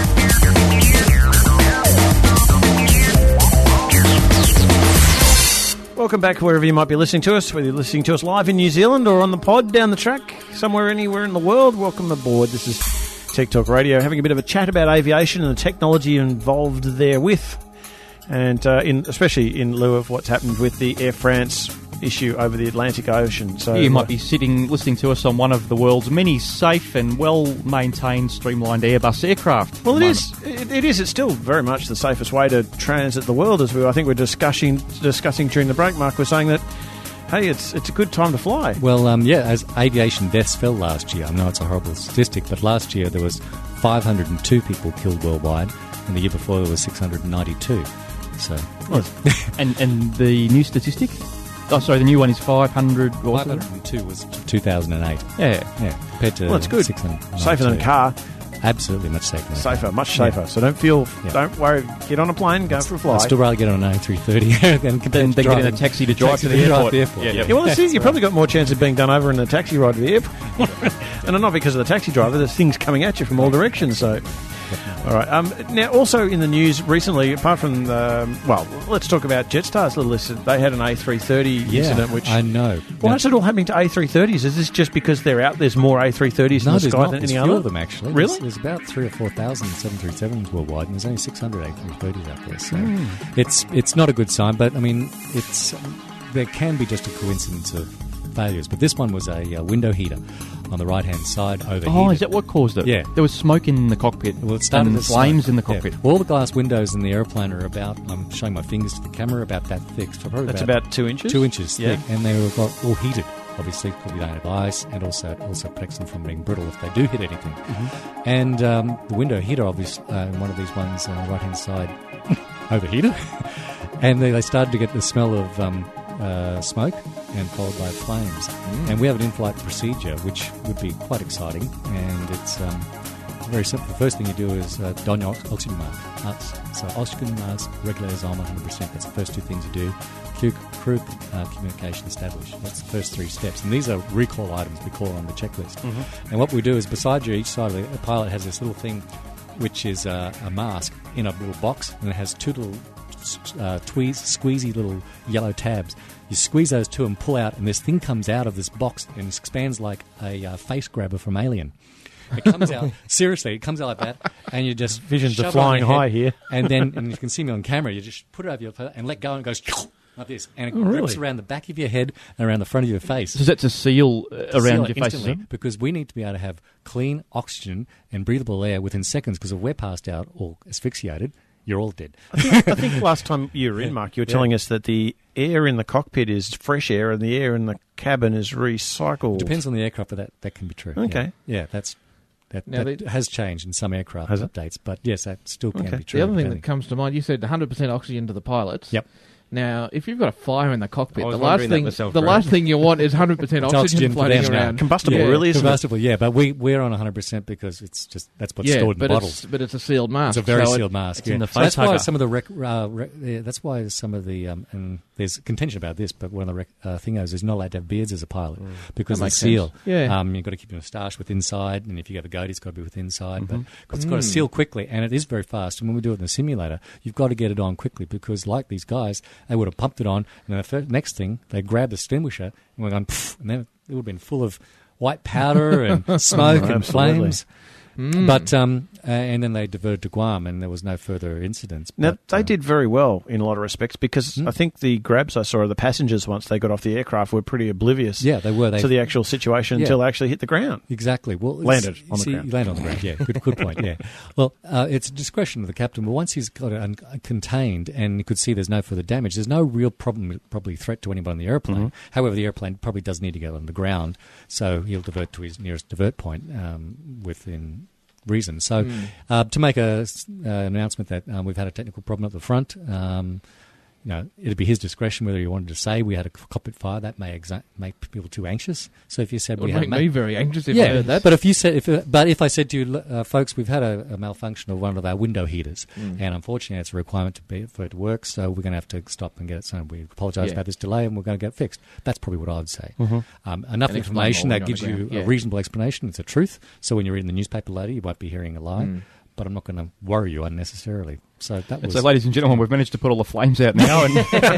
Welcome back wherever you might be listening to us, whether you're listening to us live in New Zealand or on the pod down the track, somewhere, anywhere in the world. Welcome aboard. This is Tech Talk Radio, having a bit of a chat about aviation and the technology involved therewith, and uh, in especially in lieu of what's happened with the Air France issue over the Atlantic Ocean. So You might be sitting listening to us on one of the world's many safe and well-maintained, streamlined Airbus aircraft. Well, it is. It, it is. It's still very much the safest way to transit the world, as we I think we're discussing discussing during the break. Mark was saying that, hey, it's it's a good time to fly. Well, um, yeah, as aviation deaths fell last year, I know it's a horrible statistic, but last year there was five hundred two people killed worldwide, and the year before there was six hundred ninety-two. So, Well, and and the new statistic? Oh, sorry, the new one is five hundred. five hundred two was two thousand eight. Yeah, yeah, compared to Well, that's good. six hundred ninety-two. Safer than a car. Absolutely, much safer. Than a Safer, car. much safer. Yeah. So don't feel, Yeah. don't worry. Get on a plane, go for a fly. I'd still rather get on an A three thirty than, Then, then get in a taxi to drive to the airport. The airport. Yeah, Yeah, yeah. Yeah, well, that's it. You've probably got more chance of being done over in a taxi ride to the airport. And not because of the taxi driver, there's things coming at you from all directions. So, all right. Um, now, also in the news recently, apart from the, well, let's talk about Jetstar's little incident. They had an A three thirty Yeah, incident, which I know. Why Now- is it all happening to A three thirties? Is this just because they're out? There's more A three thirties No, in the there's sky not. than There's any fewer other. of them, actually. Really? There's, there's about three or four thousand seven thirty-sevens worldwide, and there's only six hundred A three thirties out there. So Mm. it's it's not a good sign. But I mean, it's there can be just a coincidence of failures. But this one was a uh, window heater on the right hand side overheated. Oh, is that what caused it? Yeah. There was smoke in the cockpit. Well, it started and as flames smoke. in the Yeah. cockpit. Well, all the glass windows in the aeroplane are about, I'm showing my fingers to the camera, about that thick. So probably That's about two inches? Two inches Yeah. thick. And they were got all heated, obviously, because we don't have ice, and also it also protects them from being brittle if they do hit anything. Mm-hmm. And um, the window heater, obviously, uh, one of these ones on the right-hand side, overheated. And they, they started to get the smell of um, uh, smoke and followed by flames. Mm. And we have an in-flight procedure, which would be quite exciting. And it's um, very simple. The first thing you do is uh, don your ox- oxygen mask. Uh, So oxygen mask, regulators on one hundred percent. That's the first two things you do. Crew, crew uh, communication established. That's the first three steps. And these are recall items we call on the checklist. Mhm. And what we do is beside you, each side of the, the pilot has this little thing which is uh, a mask in a little box, and it has two little uh, tweez, squeezy little yellow tabs. You squeeze those two and pull out, and this thing comes out of this box and expands like a uh, face grabber from Alien. It comes out, seriously, it comes out like that, and you just Visions shove are it on flying your head, high here. and then and you can see me on camera, you just put it over your face and let go, and it goes like this, and it Oh, really? grips around the back of your head and around the front of your face. So that's a seal uh, To around seal your it face, instantly, is it? because we need to be able to have clean oxygen and breathable air within seconds, because if we're passed out or asphyxiated, you're all dead. I think, I think last time you were in, Mark, you were Yeah. telling us that the air in the cockpit is fresh air and the air in the cabin is recycled. Depends on the aircraft, but that, that can be true. Okay. Yeah, yeah that's that, Now that they- has changed in some aircraft Has it? updates, but yes, that still can Okay. be true. The other thing depending. that comes to mind, you said one hundred percent oxygen to the pilots. Yep. Now, if you've got a fire in the cockpit, I the was last wondering that thing myself, the Greg. last thing you want is one hundred percent It's oxygen, for floating them now. around. Combustible, Yeah, really, isn't it? combustible, yeah, but we, we're on one hundred percent because it's just that's what's Yeah, stored in but bottles. it's- but it's a sealed mask, It's a very so it- sealed mask. it's yeah. in the So that's face why hugger. some of the rec, uh, rec, yeah, that's why some of the um, and there's contention about this, but one of the rec, uh, thingos is not allowed to have beards as a pilot because That the makes seal. sense. Yeah. um, you've got to keep your moustache with inside, and if you have a goatee, it's got to be with inside. Mhm. But cause it's got to Mm. seal quickly, and it is very fast. And when we do it in the simulator, you've got to get it on quickly because, like these guys, they would have pumped it on, and then the fir- next thing they grab the extinguisher and we're going, pff, and then it would have been full of white powder and smoke Oh, and absolutely. flames. Mm. But um, uh, and then they diverted to Guam, and there was no further incidents. Now, but, they uh, did very well in a lot of respects because Mm. I think the grabs I saw of the passengers once they got off the aircraft were pretty oblivious Yeah, they were. They, to the actual situation Yeah. until they actually hit the ground. Exactly. Well, it's- Landed on the see, ground. Landed on the ground. Yeah, good, good point. Yeah. Well, uh, it's a discretion of the captain. But once he's got it un- contained and you could see there's no further damage, there's no real problem, probably threat to anyone on the airplane. Mm-hmm. However, the airplane probably does need to go on the ground, so he'll divert to his nearest divert point um, within reason. So, Mm. uh, to make a s- uh, an announcement that um, we've had a technical problem at the front. Um, You know, it'd be his discretion whether he wanted to say we had a cockpit fire. That may exa- make people too anxious. So if you said It we would had make me very anxious if yeah, I heard that. But if you said, if uh, but if I said to you, uh, folks, we've had a, a malfunction of one of our window heaters, Mm. and unfortunately it's a requirement to be, for it to work, so we're going to have to stop and get it. So we apologise Yeah. about this delay, and we're going to get it fixed. That's probably what I would say. Mhm. Um, enough And explain information what that went gives on the you ground. a Yeah. reasonable explanation. It's a truth. So when you're reading the newspaper later, you won't be hearing a lie. Mm. But I'm not going to worry you unnecessarily. So that was. So, ladies and gentlemen, we've managed to put all the flames out now, and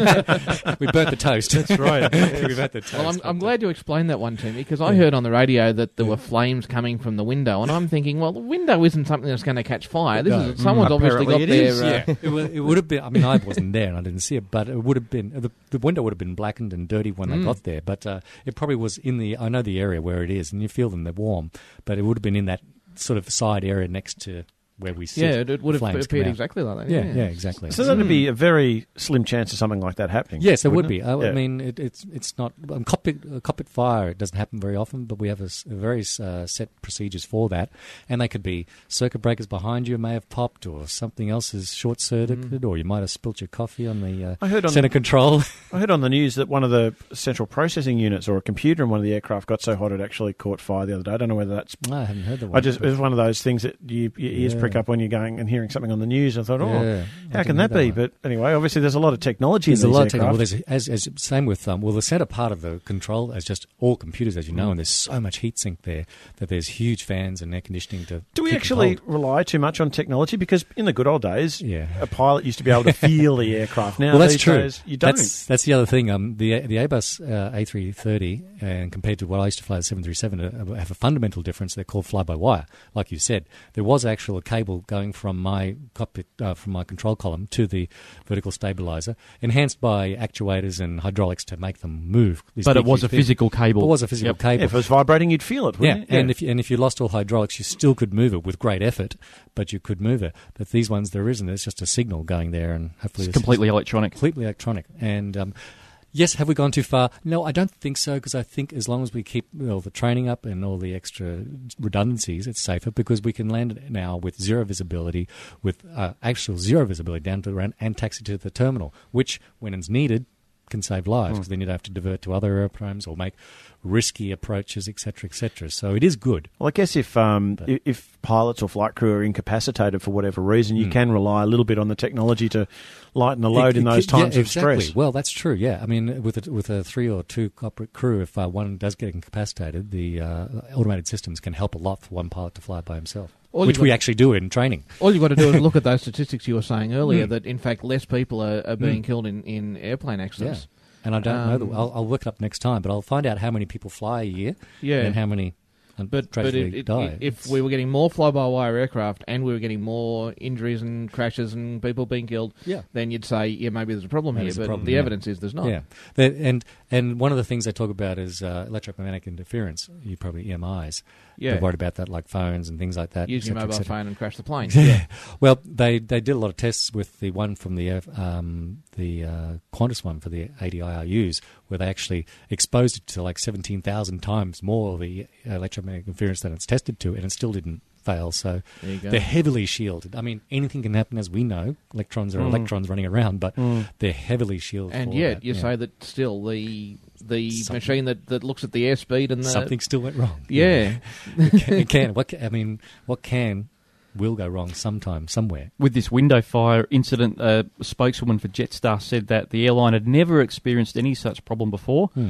we burnt the toast. That's right. we burnt the toast. Well, I'm, I'm glad you explained that one to me because I heard on the radio that there were flames coming from the window, and I'm thinking, well, the window isn't something that's going to catch fire. This No. is someone's Mm. obviously got Apparently it their. is, Uh, yeah. it, would, it would have been. I mean, I wasn't there and I didn't see it, but it would have been the, the window would have been blackened and dirty when they Mm. got there. But uh, it probably was in the. I know the area where it is, and you feel them. They're warm, but it would have been in that sort of side area next to where we sit. Yeah, it- it would have Flames come appeared out. exactly like that, Yeah, yeah. yeah, exactly. So that'd be a very slim chance of something like that happening. Yes, it would wouldn't be. I, Yeah. I mean, it, it's it's not um, cockpit uh, cockpit fire. It doesn't happen very often, but we have a, s- a very uh, set procedures for that, and they could be circuit breakers behind you may have popped, or something else is short circuited, or you might have spilt your coffee on the uh, I heard on center control. I heard on the news that one of the central processing units or a computer in one of the aircraft got so hot it actually caught fire the other day. I don't know whether that's. I haven't heard that I one. just it was one of those things that you, your ears Yeah. prick up when you're going and hearing something on the news. I thought, oh, Yeah, I how can didn't that know be? that But anyway, obviously there's a lot of technology There's in a these lot of technology. aircraft. Well, there's, as, as same with um, well, the center part of the control is just all computers, as you know, Mm. and there's so much heat sink there that there's huge fans and air conditioning to. Do we keep it actually cold. rely too much on technology? Because in the good old days, Yeah. a pilot used to be able to feel the aircraft. Now well, that's these true. days, you don't. That's, that's the other thing. Um, the the Airbus uh, A three thirty, and compared to what I used to fly the seven thirty-seven, uh, have a fundamental difference. They're called fly-by-wire. Like you said, there was actual cable going from my cockpit, uh, from my control column to the vertical stabilizer, enhanced by actuators and hydraulics to make them move. These But it big, was huge a physical things. cable. It was a physical Yep. cable. If it was vibrating, you'd feel it, Yeah, wouldn't you? and if you, and if you lost all hydraulics, you still could move it with great effort, but you could move it. But these ones, there isn't. It's just a signal going there, and hopefully It's completely electronic. Completely electronic. And um, yes, have we gone too far? No, I don't think so, because I think as long as we keep all the training up and all the extra redundancies, it's safer, because we can land it now with zero visibility, with uh, actual zero visibility down to around and taxi to the terminal, which, when it's needed, can save lives, because Mm. then you'd have to divert to other airplanes or make risky approaches, et cetera, et cetera. So it is good. Well, I guess if um, i- if pilots or flight crew are incapacitated for whatever reason, you Mm. can rely a little bit on the technology to lighten the load It- in it those could- yeah, times of exactly. stress. Well, that's true. Yeah, I mean, with a, with a three or two corporate crew, if uh, one does get incapacitated, the uh, automated systems can help a lot for one pilot to fly by himself, All which you've we got- actually do in training. All you've got to do is look at those statistics you were saying earlier, Mm. that in fact less people are, are being Mm. killed in, in airplane accidents. Yeah. And I don't know. Um, The, I'll, I'll look it up next time, but I'll find out how many people fly a year, Yeah. and how many But, but tragically it, it, die. it, if we were getting more fly-by-wire aircraft and we were getting more injuries and crashes and people being killed, Yeah. then you'd say, yeah, maybe there's a problem That here. is a But problem, the yeah. evidence is there's not. Yeah, The- and and one of the things they talk about is uh, electromagnetic interference. You probably E M Is. Yeah. They're worried about that, like phones and things like that. Use et your cetera, et mobile cetera. phone and crash the plane. Yeah. Well, they they did a lot of tests with the one from the um, the uh, Qantas one for the A D I R Us, where they actually exposed it to like seventeen thousand times more of the electromagnetic interference than it's tested to, and it still didn't fail. So There you go. they're heavily shielded. I mean, anything can happen, as we know. Electrons are Mm. electrons running around, but Mm. they're heavily shielded. And for yet, that, you yeah. say that still the the Something- machine that, that looks at the airspeed and the something still went wrong. Yeah, it can. It can. What ca- I mean, what can will go wrong sometime, somewhere. With this window fire incident, a spokeswoman for Jetstar said that the airline had never experienced any such problem before, Hmm.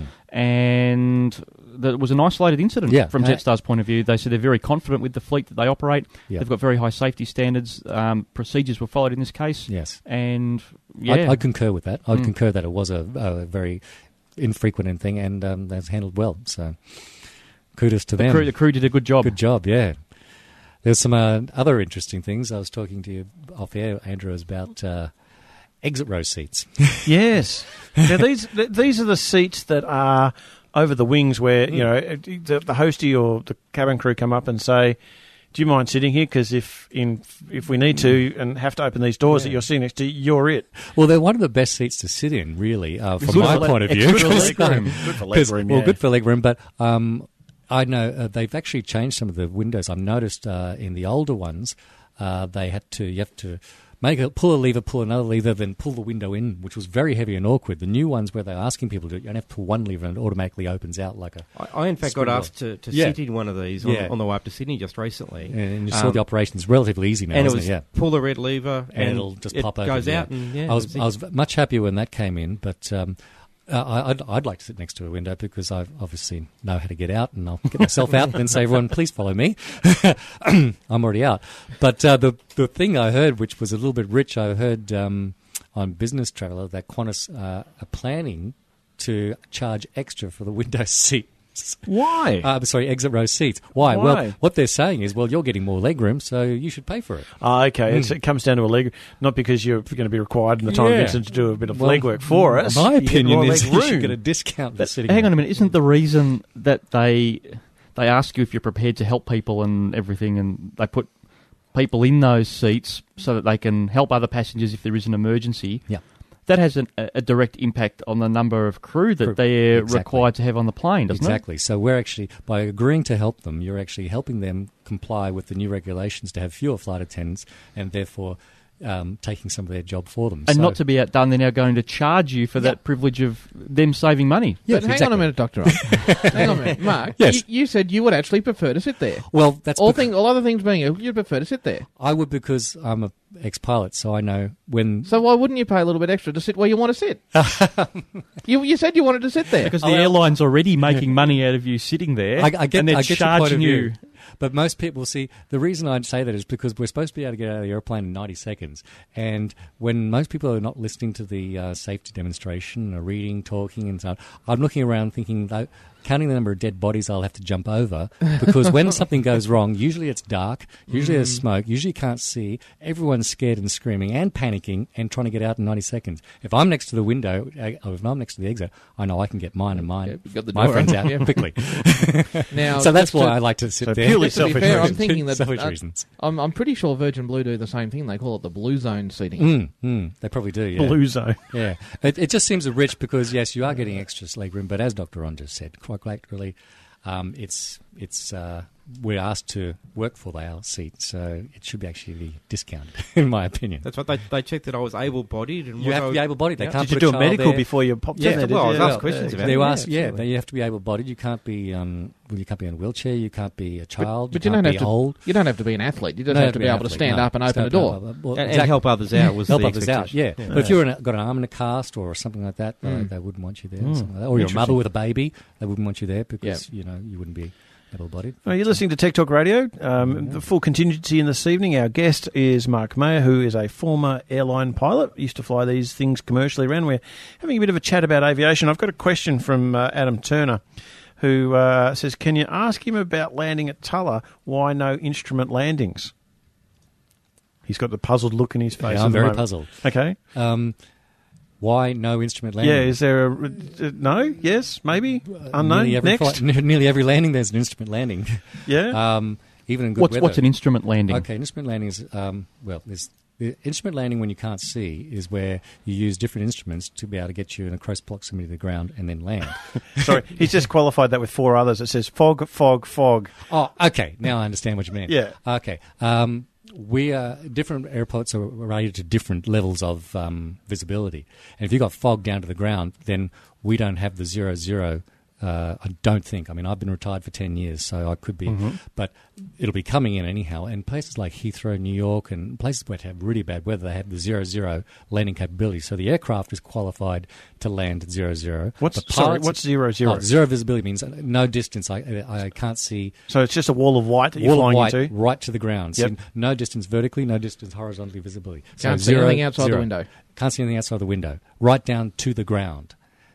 and that it was an isolated incident Yeah. from Uh, Jetstar's point of view. They said they're very confident with the fleet that they operate. Yeah. They've got very high safety standards. Um, procedures were followed in this case. Yes. And, yeah. I, I concur with that. I Mm. concur that it was a, a very infrequent thing, and um, that's handled well. So kudos to The them. crew, the crew did a good job. Good job, yeah. There's some uh, other interesting things. I was talking to you off air, Andrew, about uh, exit row seats. Yes. Now, these th- these are the seats that are over the wings where, you know, the, the hostie or the cabin crew come up and say, do you mind sitting here? Because if in if we need to and have to open these doors Yeah. that you're sitting next to, you're it. Well, they're one of the best seats to sit in, really, uh, from Good my for le- point of it's view. good for leg room. Good for leg 'Cause- room, Well, yeah. good for leg room, but um, I know uh, they've actually changed some of the windows. I've noticed uh, in the older ones, uh, they had to you have to make a pull a lever, pull another lever, then pull the window in, which was very heavy and awkward. The new ones where they're asking people to, you don't have to pull one lever and it automatically opens out like a. I, I in fact, got asked to, to yeah. sit in one of these on, Yeah. on the way up to Sydney just recently. And you saw the operation. It's relatively easy now, and isn't it was it? Yeah. pull the red lever, and, and it'll just it pop open. goes yeah. out. And, yeah, I was it's- I was much happier when that came in, but um, uh, I- I'd, I'd like to sit next to a window because I obviously know how to get out, and I'll get myself out and then say, "Everyone, please follow me." I'm already out. But uh, the the thing I heard, which was a little bit rich, I heard um, on Business Traveller that Qantas uh, are planning to charge extra for the window seat. Why? Uh, sorry, exit row seats. Why? Why? Well, what they're saying is, well, you're getting more leg room, so you should pay for it. Oh, okay. Mm. It's, it comes down to a leg, not because you're going to be required in the time Yeah. of instance to do a bit of Well, legwork for us. my You get opinion more is leg you should room. get a discount for But sitting hang there. on a minute, isn't the reason that they they ask you if you're prepared to help people and everything, and they put people in those seats so that they can help other passengers if there is an emergency? Yeah. That has an, a a direct impact on the number of crew that Crew, they're exactly. required to have on the plane, doesn't Exactly. So we're actually, by agreeing to help them, you're actually helping them comply with the new regulations to have fewer flight attendants and therefore um, taking some of their job for them. And So- not to be outdone, they're now going to charge you for that privilege of them saving money. Yes, but hang exactly. on a minute, Doctor Ross. Hang on a minute, Mark. Yes. You, you said you would actually prefer to sit there. Well, that's all bec- thing, all other things being equal, you'd prefer to sit there. I would because I'm a ex-pilot, so I know when... So why wouldn't you pay a little bit extra to sit where you want to sit? you you said you wanted to sit there Because the airline's already making money out of you sitting there, I, I get, and they're I get your point charging of you. view. But most people see the reason I'd say that is because we're supposed to be able to get out of the airplane in ninety seconds, and when most people are not listening to the uh, safety demonstration, or reading, talking, and so on, I'm looking around thinking, though, counting the number of dead bodies I'll have to jump over, because when something goes wrong, usually it's dark, usually there's Mm. smoke, usually you can't see, everyone's scared and screaming and panicking and trying to get out in ninety seconds. If I'm next to the window, uh, or if I'm next to the exit, I know I can get mine and mine, you've got the my door friends open, out yeah. quickly. Now, so that's just why to- I like to sit so there. purely Just to be fair, I'm thinking that selfish uh, reasons. I'm, I'm pretty sure Virgin Blue do the same thing. They call it the blue zone seating. Mm, mm, they probably do, yeah. Blue zone. Yeah. It, it just seems a rich because, yes, you are getting extra leg room, but as Doctor Ron just said, quite literally, um, it's, it's, uh, we're asked to work for our seat, so it should be actually be discounted, in my opinion. That's right. They, they checked that I was able-bodied. And You was have I- to be able-bodied. They Yeah. can't Did you put do a a child medical there. before you popped Yeah, in there? well, I was did you? asked questions about They it. were Yeah, asked, yeah, absolutely. they, you have to be able-bodied. You can't be, um, well, you can't be in a wheelchair. You can't be a child. But you you can't don't be have to. old. You don't have to be an athlete. You just No, have to be an able to athlete, stand no. up and open a Stand door. up, well, And, and exactly. help others out was help the others out. Yeah, expectation. but if you're in a, got an arm in a cast or something like that, they, Mm. they wouldn't want you there. Mm. Or, something like that. Or you're a mother Interesting. with a baby, they wouldn't want you there because you know you wouldn't be able-bodied. Well, you're listening to Tech Talk Radio. Um, the full contingency in this evening. Our guest is Mark Mayer, who is a former airline pilot. Used to fly these things commercially around. We're having a bit of a chat about aviation. I've got a question from uh, Adam Turner, who uh, says, can you ask him about landing at Tulla? Why no instrument landings? He's got the puzzled look in his face. Yeah, at I'm the very moment. puzzled. Okay. Um, why no instrument landing? Yeah, is there a... Uh, no? Yes? Maybe? Unknown? Nearly every, Next? flight- nearly every landing there's an instrument landing. Yeah? Um, even in good What's weather. what's an instrument landing? Okay, an instrument landing is, um, well, there's, the instrument landing when you can't see is where you use different instruments to be able to get you in a close proximity to the ground and then land. Sorry, he's just qualified that with four others. It says fog, fog, fog. Oh, okay. Now I understand what you mean. Yeah. Okay. Um, we are different airports are rated to different levels of um, visibility, and if you've got fog down to the ground, then we don't have the zero zero. Uh, I don't think. I mean, I've been retired for ten years, so I could be, Mm-hmm. but it'll be coming in anyhow. And places like Heathrow, New York, and places where they have really bad weather, they have the zero zero landing capability. So the aircraft is qualified to land at zero zero. What's- The sorry, pilots- what's zero zero? Oh, zero visibility means no distance. I I can't see. So it's just a wall of white that you're Wall of flying white into? right to the ground. Yep. So no distance vertically, no distance horizontally visibility. So Can't see zero, anything outside the zero. window. Can't see anything outside the window. Right down to the ground.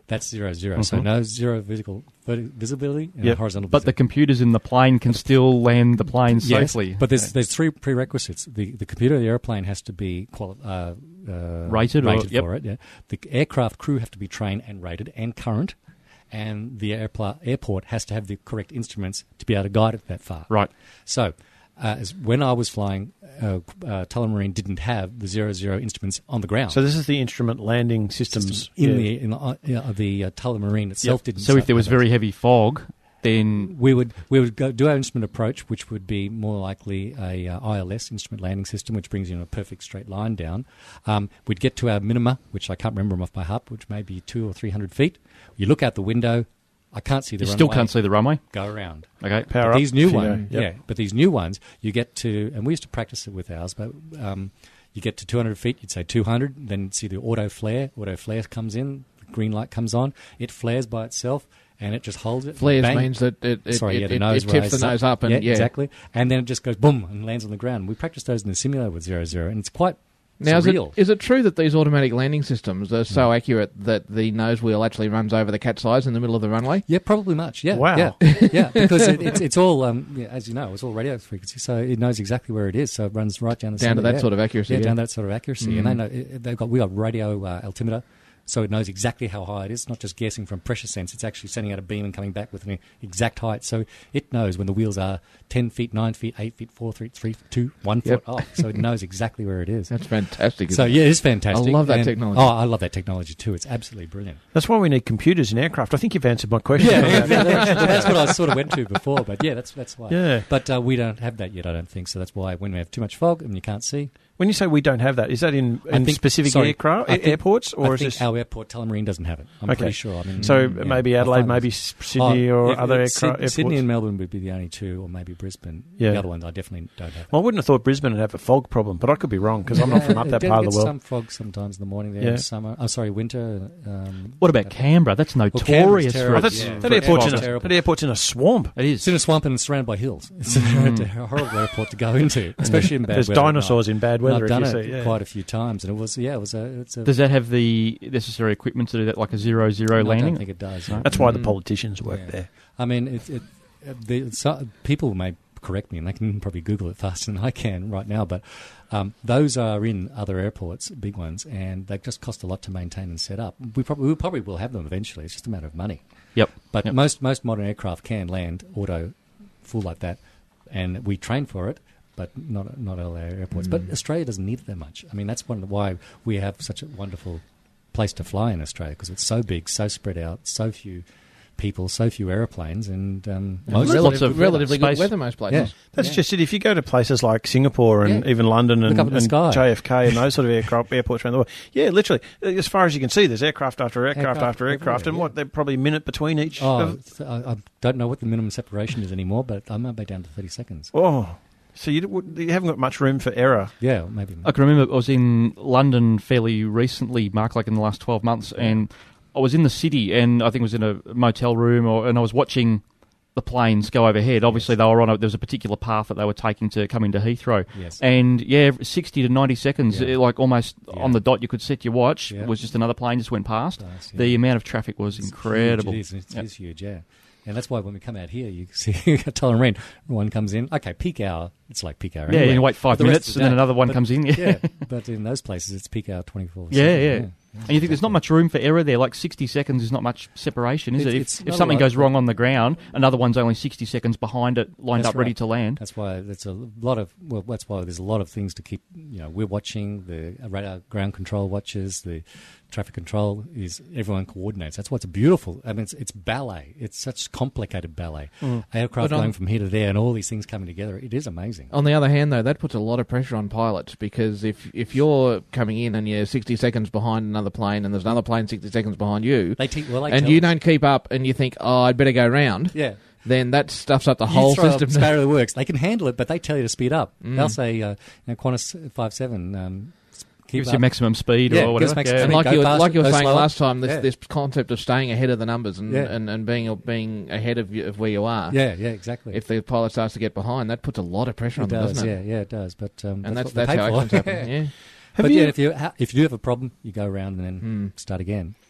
That's zero zero. Mhm. So no zero visible visibility and Yep. horizontal. But the computers in the plane can still land the plane Yes, safely. but there's there's three prerequisites. The the computer of the airplane has to be quali- uh, uh, Rated or- rated yep. for it. Yeah, the aircraft crew have to be trained and rated and current, and the airpla- airport has to have the correct instruments to be able to guide it that far. Right. So, uh, as when I was flying, uh, uh, Tullamarine didn't have the zero zero instruments on the ground. So this is the instrument landing systems in yeah. the in the, uh, you know, the uh, Tullamarine itself Yep. didn't. So if there was have it. very heavy fog, then we would we would go do our instrument approach, which would be more likely a uh, I L S, instrument landing system, which brings you in a perfect straight line down. Um, we'd get to our minima, which I can't remember them off by heart, which may be two or three hundred feet. You look out the window. I can't see the You runway. still can't see the runway? Go around. Okay. But Power up these new if you ones, go. Yep. yeah. But these new ones, you get to, and we used to practice it with ours. But um, you get to two hundred feet. You'd say two hundred. Then you'd see the auto flare. Auto flare comes in. The green light comes on. It flares by itself. And it just holds it. Flares Bang. means that it- it- Sorry, it- yeah, the it- nose it tips the rises nose up and- yeah, yeah. exactly. And then it just goes boom and lands on the ground. We practiced those in the simulator with zero zero, and it's quite Now, is it, surreal. is it true that these automatic landing systems are so accurate that the nose wheel actually runs over the cat's eyes in the middle of the runway? Yeah, probably much. Yeah, Wow. yeah, yeah. Because it, it's it's all um, yeah, as you know, it's all radio frequency, so it knows exactly where it is. So it runs right down the Down to center, that yeah. sort of accuracy, Yeah, yeah. down to that sort of accuracy, Mm. and they know it, they've got we got radio uh, altimeter. So it knows exactly how high it is, not just guessing from pressure sense. It's actually sending out a beam and coming back with an exact height. So it knows when the wheels are ten feet, nine feet, eight feet, four feet, three, two, one Yep. foot off. So it knows exactly where it is. That's fantastic. So isn't yeah, it? it is fantastic. I love that And- technology. Oh, I love that technology too. It's absolutely brilliant. That's why we need computers in aircraft. I think you've answered my question. Yeah, yeah, that's, well, that's what I sort of went to before, but yeah, that's that's why. Yeah. But uh, we don't have that yet, I don't think. So that's why when we have too much fog and you can't see. When you say we don't have that, is that in, I in think- specific sorry, aircraft, I think- airports, or I is think this our airport, Tullamarine, doesn't have it. I'm Okay. pretty sure. I mean, So yeah, maybe I Adelaide, find maybe this- Sydney Oh, or if- other if aircra- Syd- airports? Sydney and Melbourne would be the only two, or maybe Brisbane. Yeah. The other ones I definitely don't have. Well, I wouldn't have thought Brisbane would have a fog problem, but I could be wrong because I'm not from up that It part of gets the world. Some fog sometimes in the morning there Yeah. in summer. Oh, sorry, winter. Um, What about Canberra? That's Well, notorious Canberra's for terrible. it. Oh, that's, Yeah. that, airport's in a, Terrible. that airport's in a swamp. It is. It's in a swamp and it's surrounded by hills. It's Mm. a horrible airport to go into, especially in bad There's weather. at dinosaurs night. in bad And weather, I've if done you it see, yeah. quite a few times, and it was yeah, it was a. It's a Does that have the necessary equipment to do that, like a zero zero No, landing? I don't think it does. No? That's why the Mm. politicians work Yeah. there. I mean, it, it, uh, the, so, people may correct me, and they can probably Google it faster than I can right now, but um, those are in other airports, big ones, and they just cost a lot to maintain and set up. We probably, we probably will have them eventually. It's just a matter of money. Yep. But Yep. most most modern aircraft can land auto full like that, and we train for it. But not not all our airports. But Australia doesn't need it that much. I mean, that's one of the, why we have such a wonderful place to fly in Australia, because it's so big, so spread out, so few people, so few airplanes, and um, most Relative- lots of relatively good space. weather most places. Yeah. That's Yeah. just it. If you go to places like Singapore and Yeah. even London and, Look up in the and sky. J F K and those sort of aircraft airports around the world, yeah, literally, as far as you can see, there's aircraft after aircraft, Aircraft after aircraft, and everywhere, what they're probably a minute between each. Oh, of- it's- I, I don't know what the minimum separation is anymore, but I might be down to thirty seconds. oh, so you, d- you haven't got much room for error. Yeah, maybe. I can remember I was in London fairly recently, Mark, like in the last twelve months, and I was in the city, and I think it was in a motel room, or and I was watching the planes go overhead. Obviously, they were on a, there was a particular path that they were taking to come into Heathrow. Yes. And yeah, sixty to ninety seconds, Yeah. eh, like almost Yeah. on the dot, you could set your watch. Yeah. It was just another plane just went past. Nice, yeah. The amount of traffic was It's incredible. Huge. It is. It Yep. is huge, yeah. And that's why when we come out here, you see Tullamarine, one comes in. Okay, peak hour, it's like peak hour. Yeah, anyway. you wait five The rest minutes of the and then day. another one But- comes in. Yeah. yeah, but in those places, it's peak hour twenty-four. Yeah, yeah. And you think there's not much room for error there? Like sixty seconds is not much separation, is It's- it? it's If, not if a something lot, goes but- wrong on the ground, another one's only sixty seconds behind it, lined That's up, ready right. to land. That's why there's a lot of well. That's why there's a lot of things to keep. You know, we're watching the radar ground control watches, the traffic control is everyone coordinates. That's what's beautiful. I mean, it's, it's ballet. It's such complicated ballet. Mm. Aircraft But on- going from here to there, and all these things coming together. It is amazing. On the other hand, though, that puts a lot of pressure on pilots, because if if you're coming in and you're sixty seconds behind another plane, and there's another plane sixty seconds behind you, They te- well, they and tell you us. don't keep up, and you think, oh, I'd better go round, Yeah. then that stuffs up the You whole throw system. A spanner in the works. They can handle it, but they tell you to speed up. Mm. They'll say, uh, you know, Qantas five seven. Um, keep Gives up. you maximum speed Yeah, or gives whatever. maximum Yeah. And speed. like Go you were, faster, like you were go saying slower. last time, this Yeah. this concept of staying ahead of the numbers and, Yeah. and, and being being ahead of you, of where you are. Yeah, yeah, exactly. If the pilot starts to get behind, that puts a lot of pressure It on them, does, doesn't yeah, it? yeah, it does. But um, And that's, that's- what that's they how pay for. accidents happen, yeah. But Have yeah, you- if you ha- if you do have a problem, you go around and then Hmm. start again.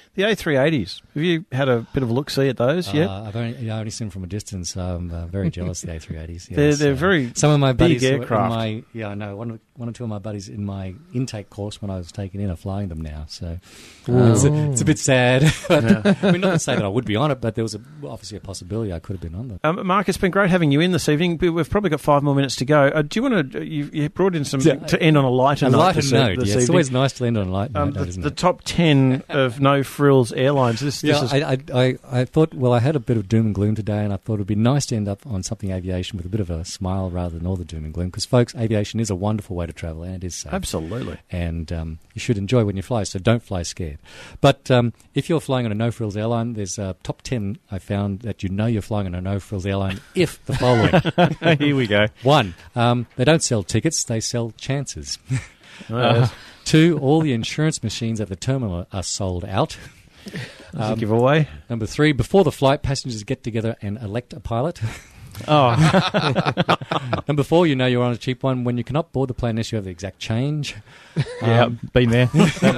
The A three eighties. Have you had a bit of a look-see at those yet? Uh, I've only, yeah, I've only seen them from a distance. So I'm uh, very jealous of the A three eighties. Yes. They're, they're very Some of my big buddies were in aircraft. My, yeah, I know. One, of, one or two of my buddies in my intake course when I was taken in are flying them now. So uh, it's, a, it's a bit sad. But, Yeah. I mean, not to say that I would be on it, but there was a, obviously a possibility I could have been on them. Um, Mark, it's been great having you in this evening. But we've probably got five more minutes to go. Uh, do you want to? You, you brought in some Yeah, to end on a lighter a note. lighter this, note, this yes. It's evening. always nice to end on a light Um, note, the, isn't the it? top ten of no frills airlines. This, Yeah, this is I, I, I, I thought, well, I had a bit of doom and gloom today, and I thought it would be nice to end up on something aviation with a bit of a smile rather than all the doom and gloom, because, folks, aviation is a wonderful way to travel, and it is safe. Absolutely. And um, you should enjoy when you fly, so don't fly scared. But um, if you're flying on a no-frills airline, there's a top ten I found that you know you're flying on a no-frills airline if the following. Here we go. One, um, they don't sell tickets, they sell chances. Oh, yes. Two, all the insurance machines at the terminal are sold out. That's a giveaway. Number three, before the flight, passengers get together and elect a pilot. Oh. Number four, you know you're on a cheap one when you cannot board the plane unless you have the exact change. Yeah, been there.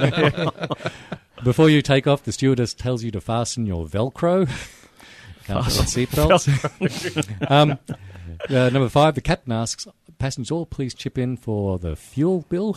Before you take off, the stewardess tells you to fasten your Velcro. Can't forget seatbelts. um, uh, number five, the captain asks passengers all please chip in for the fuel bill.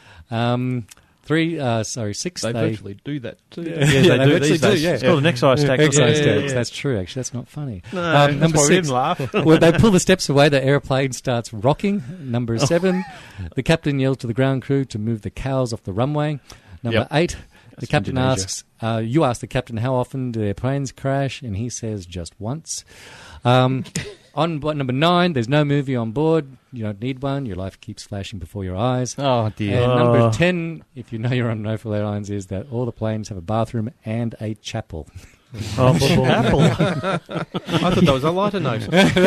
Um, Three, uh, sorry, six. They, they virtually do that too. Yeah, Yes, yeah, they, they do virtually these do, days. yeah. It's called an excise tax. Excise Yeah, tax. yeah, yeah. That's true. Actually, that's not funny. No, um, number that's why we six. didn't laugh. When they pull the steps away, the airplane starts rocking. Number Oh. seven, the captain yells to the ground crew to move the cows off the runway. Number Yep. eight, the That's captain Indonesia. asks, uh, you ask the captain how often do their planes crash, and he says just once. Um, on bo- number nine, there's no movie on board. You don't need one. Your life keeps flashing before your eyes. Oh, dear. And Oh. number ten, if you know you're on No-Frill Airlines, is that all the planes have a bathroom and a chapel. Oh, chapel. I thought that was a lighter note.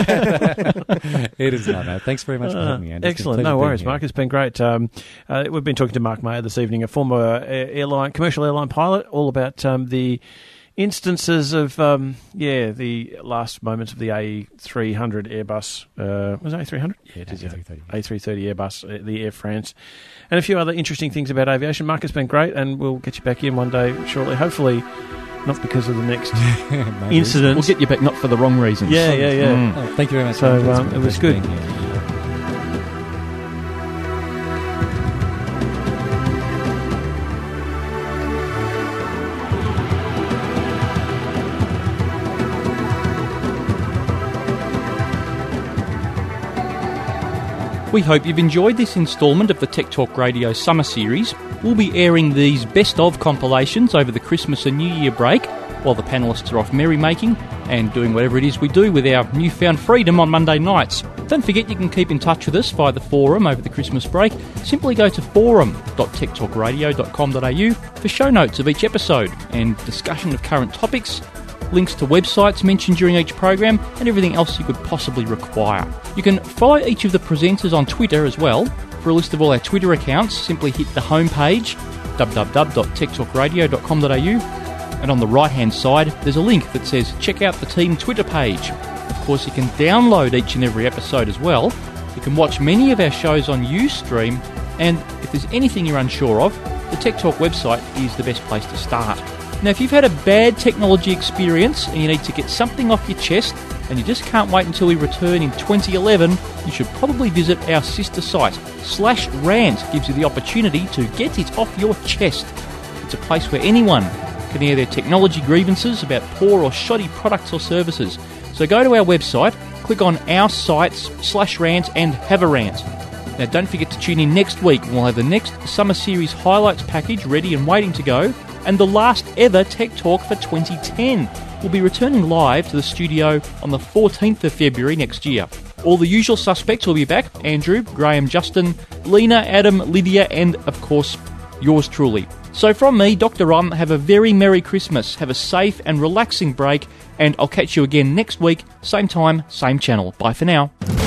It is not. No. Thanks very much for having me, Andy. It's been a Excellent. pleasure No being worries, here. Mark. It's been great. Um, uh, we've been talking to Mark Mayer this evening, a former uh, airline, commercial airline pilot, all about um, the instances of, um, yeah, the last moments of the A three hundred Airbus. Uh, was it A three hundred? Yeah, it is. A three thirty. A three thirty Airbus, uh, the Air France, and a few other interesting things about aviation. Mark, it's been great, and we'll get you back in one day shortly. Hopefully, not because of the next Maybe. incident. We'll get you back not for the wrong reasons. Yeah, yeah, yeah. Mm. Oh, thank you very much. So Andy. It's um, been a it was pleasure good. being here. We hope you've enjoyed this instalment of the Tech Talk Radio Summer Series. We'll be airing these best-of compilations over the Christmas and New Year break while the panellists are off merrymaking and doing whatever it is we do with our newfound freedom on Monday nights. Don't forget you can keep in touch with us via the forum over the Christmas break. Simply go to forum dot tech talk radio dot com dot a u for show notes of each episode and discussion of current topics, links to websites mentioned during each program, and everything else you could possibly require. You can follow each of the presenters on Twitter as well. For a list of all our Twitter accounts, simply hit the homepage, w w w dot tech talk radio dot com dot a u, and on the right-hand side, there's a link that says check out the team Twitter page. Of course, you can download each and every episode as well. You can watch many of our shows on Ustream, and if there's anything you're unsure of, the Tech Talk website is the best place to start. Now, if you've had a bad technology experience and you need to get something off your chest and you just can't wait until we return in twenty eleven, you should probably visit our sister site. Slash Rant gives you the opportunity to get it off your chest. It's a place where anyone can air their technology grievances about poor or shoddy products or services. So go to our website, click on Our Sites, Slash Rant, and have a rant. Now, don't forget to tune in next week. We'll have the next Summer Series highlights package ready and waiting to go, and the last ever Tech Talk for twenty ten. We'll be returning live to the studio on the fourteenth of February next year. All the usual suspects will be back: Andrew, Graham, Justin, Lena, Adam, Lydia, and, of course, yours truly. So from me, Doctor Ron, have a very Merry Christmas, have a safe and relaxing break, and I'll catch you again next week, same time, same channel. Bye for now.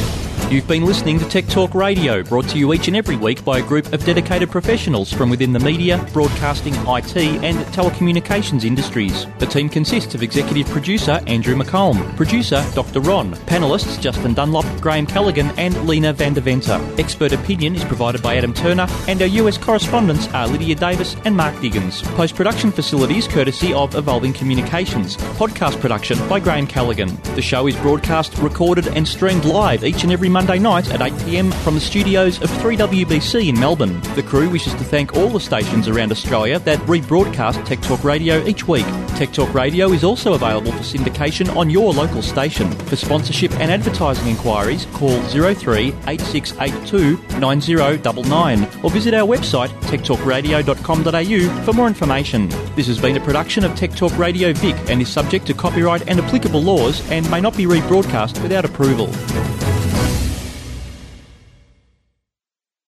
You've been listening to Tech Talk Radio, brought to you each and every week by a group of dedicated professionals from within the media, broadcasting, I T and telecommunications industries. The team consists of executive producer Andrew McComb, producer Doctor Ron, panellists Justin Dunlop, Graham Callaghan and Lena van der Venter. Expert opinion is provided by Adam Turner and our U S correspondents are Lydia Davis and Mark Diggins. Post-production facilities courtesy of Evolving Communications. Podcast production by Graham Callaghan. The show is broadcast, recorded and streamed live each and every Monday night at eight p m from the studios of three W B C in Melbourne. The crew wishes to thank all the stations around Australia that rebroadcast Tech Talk Radio each week. Tech Talk Radio is also available for syndication on your local station. For sponsorship and advertising inquiries, call zero three eight six eight two nine zero nine nine or visit our website tech talk radio dot com dot a u for more information. This has been a production of Tech Talk Radio Vic and is subject to copyright and applicable laws and may not be rebroadcast without approval.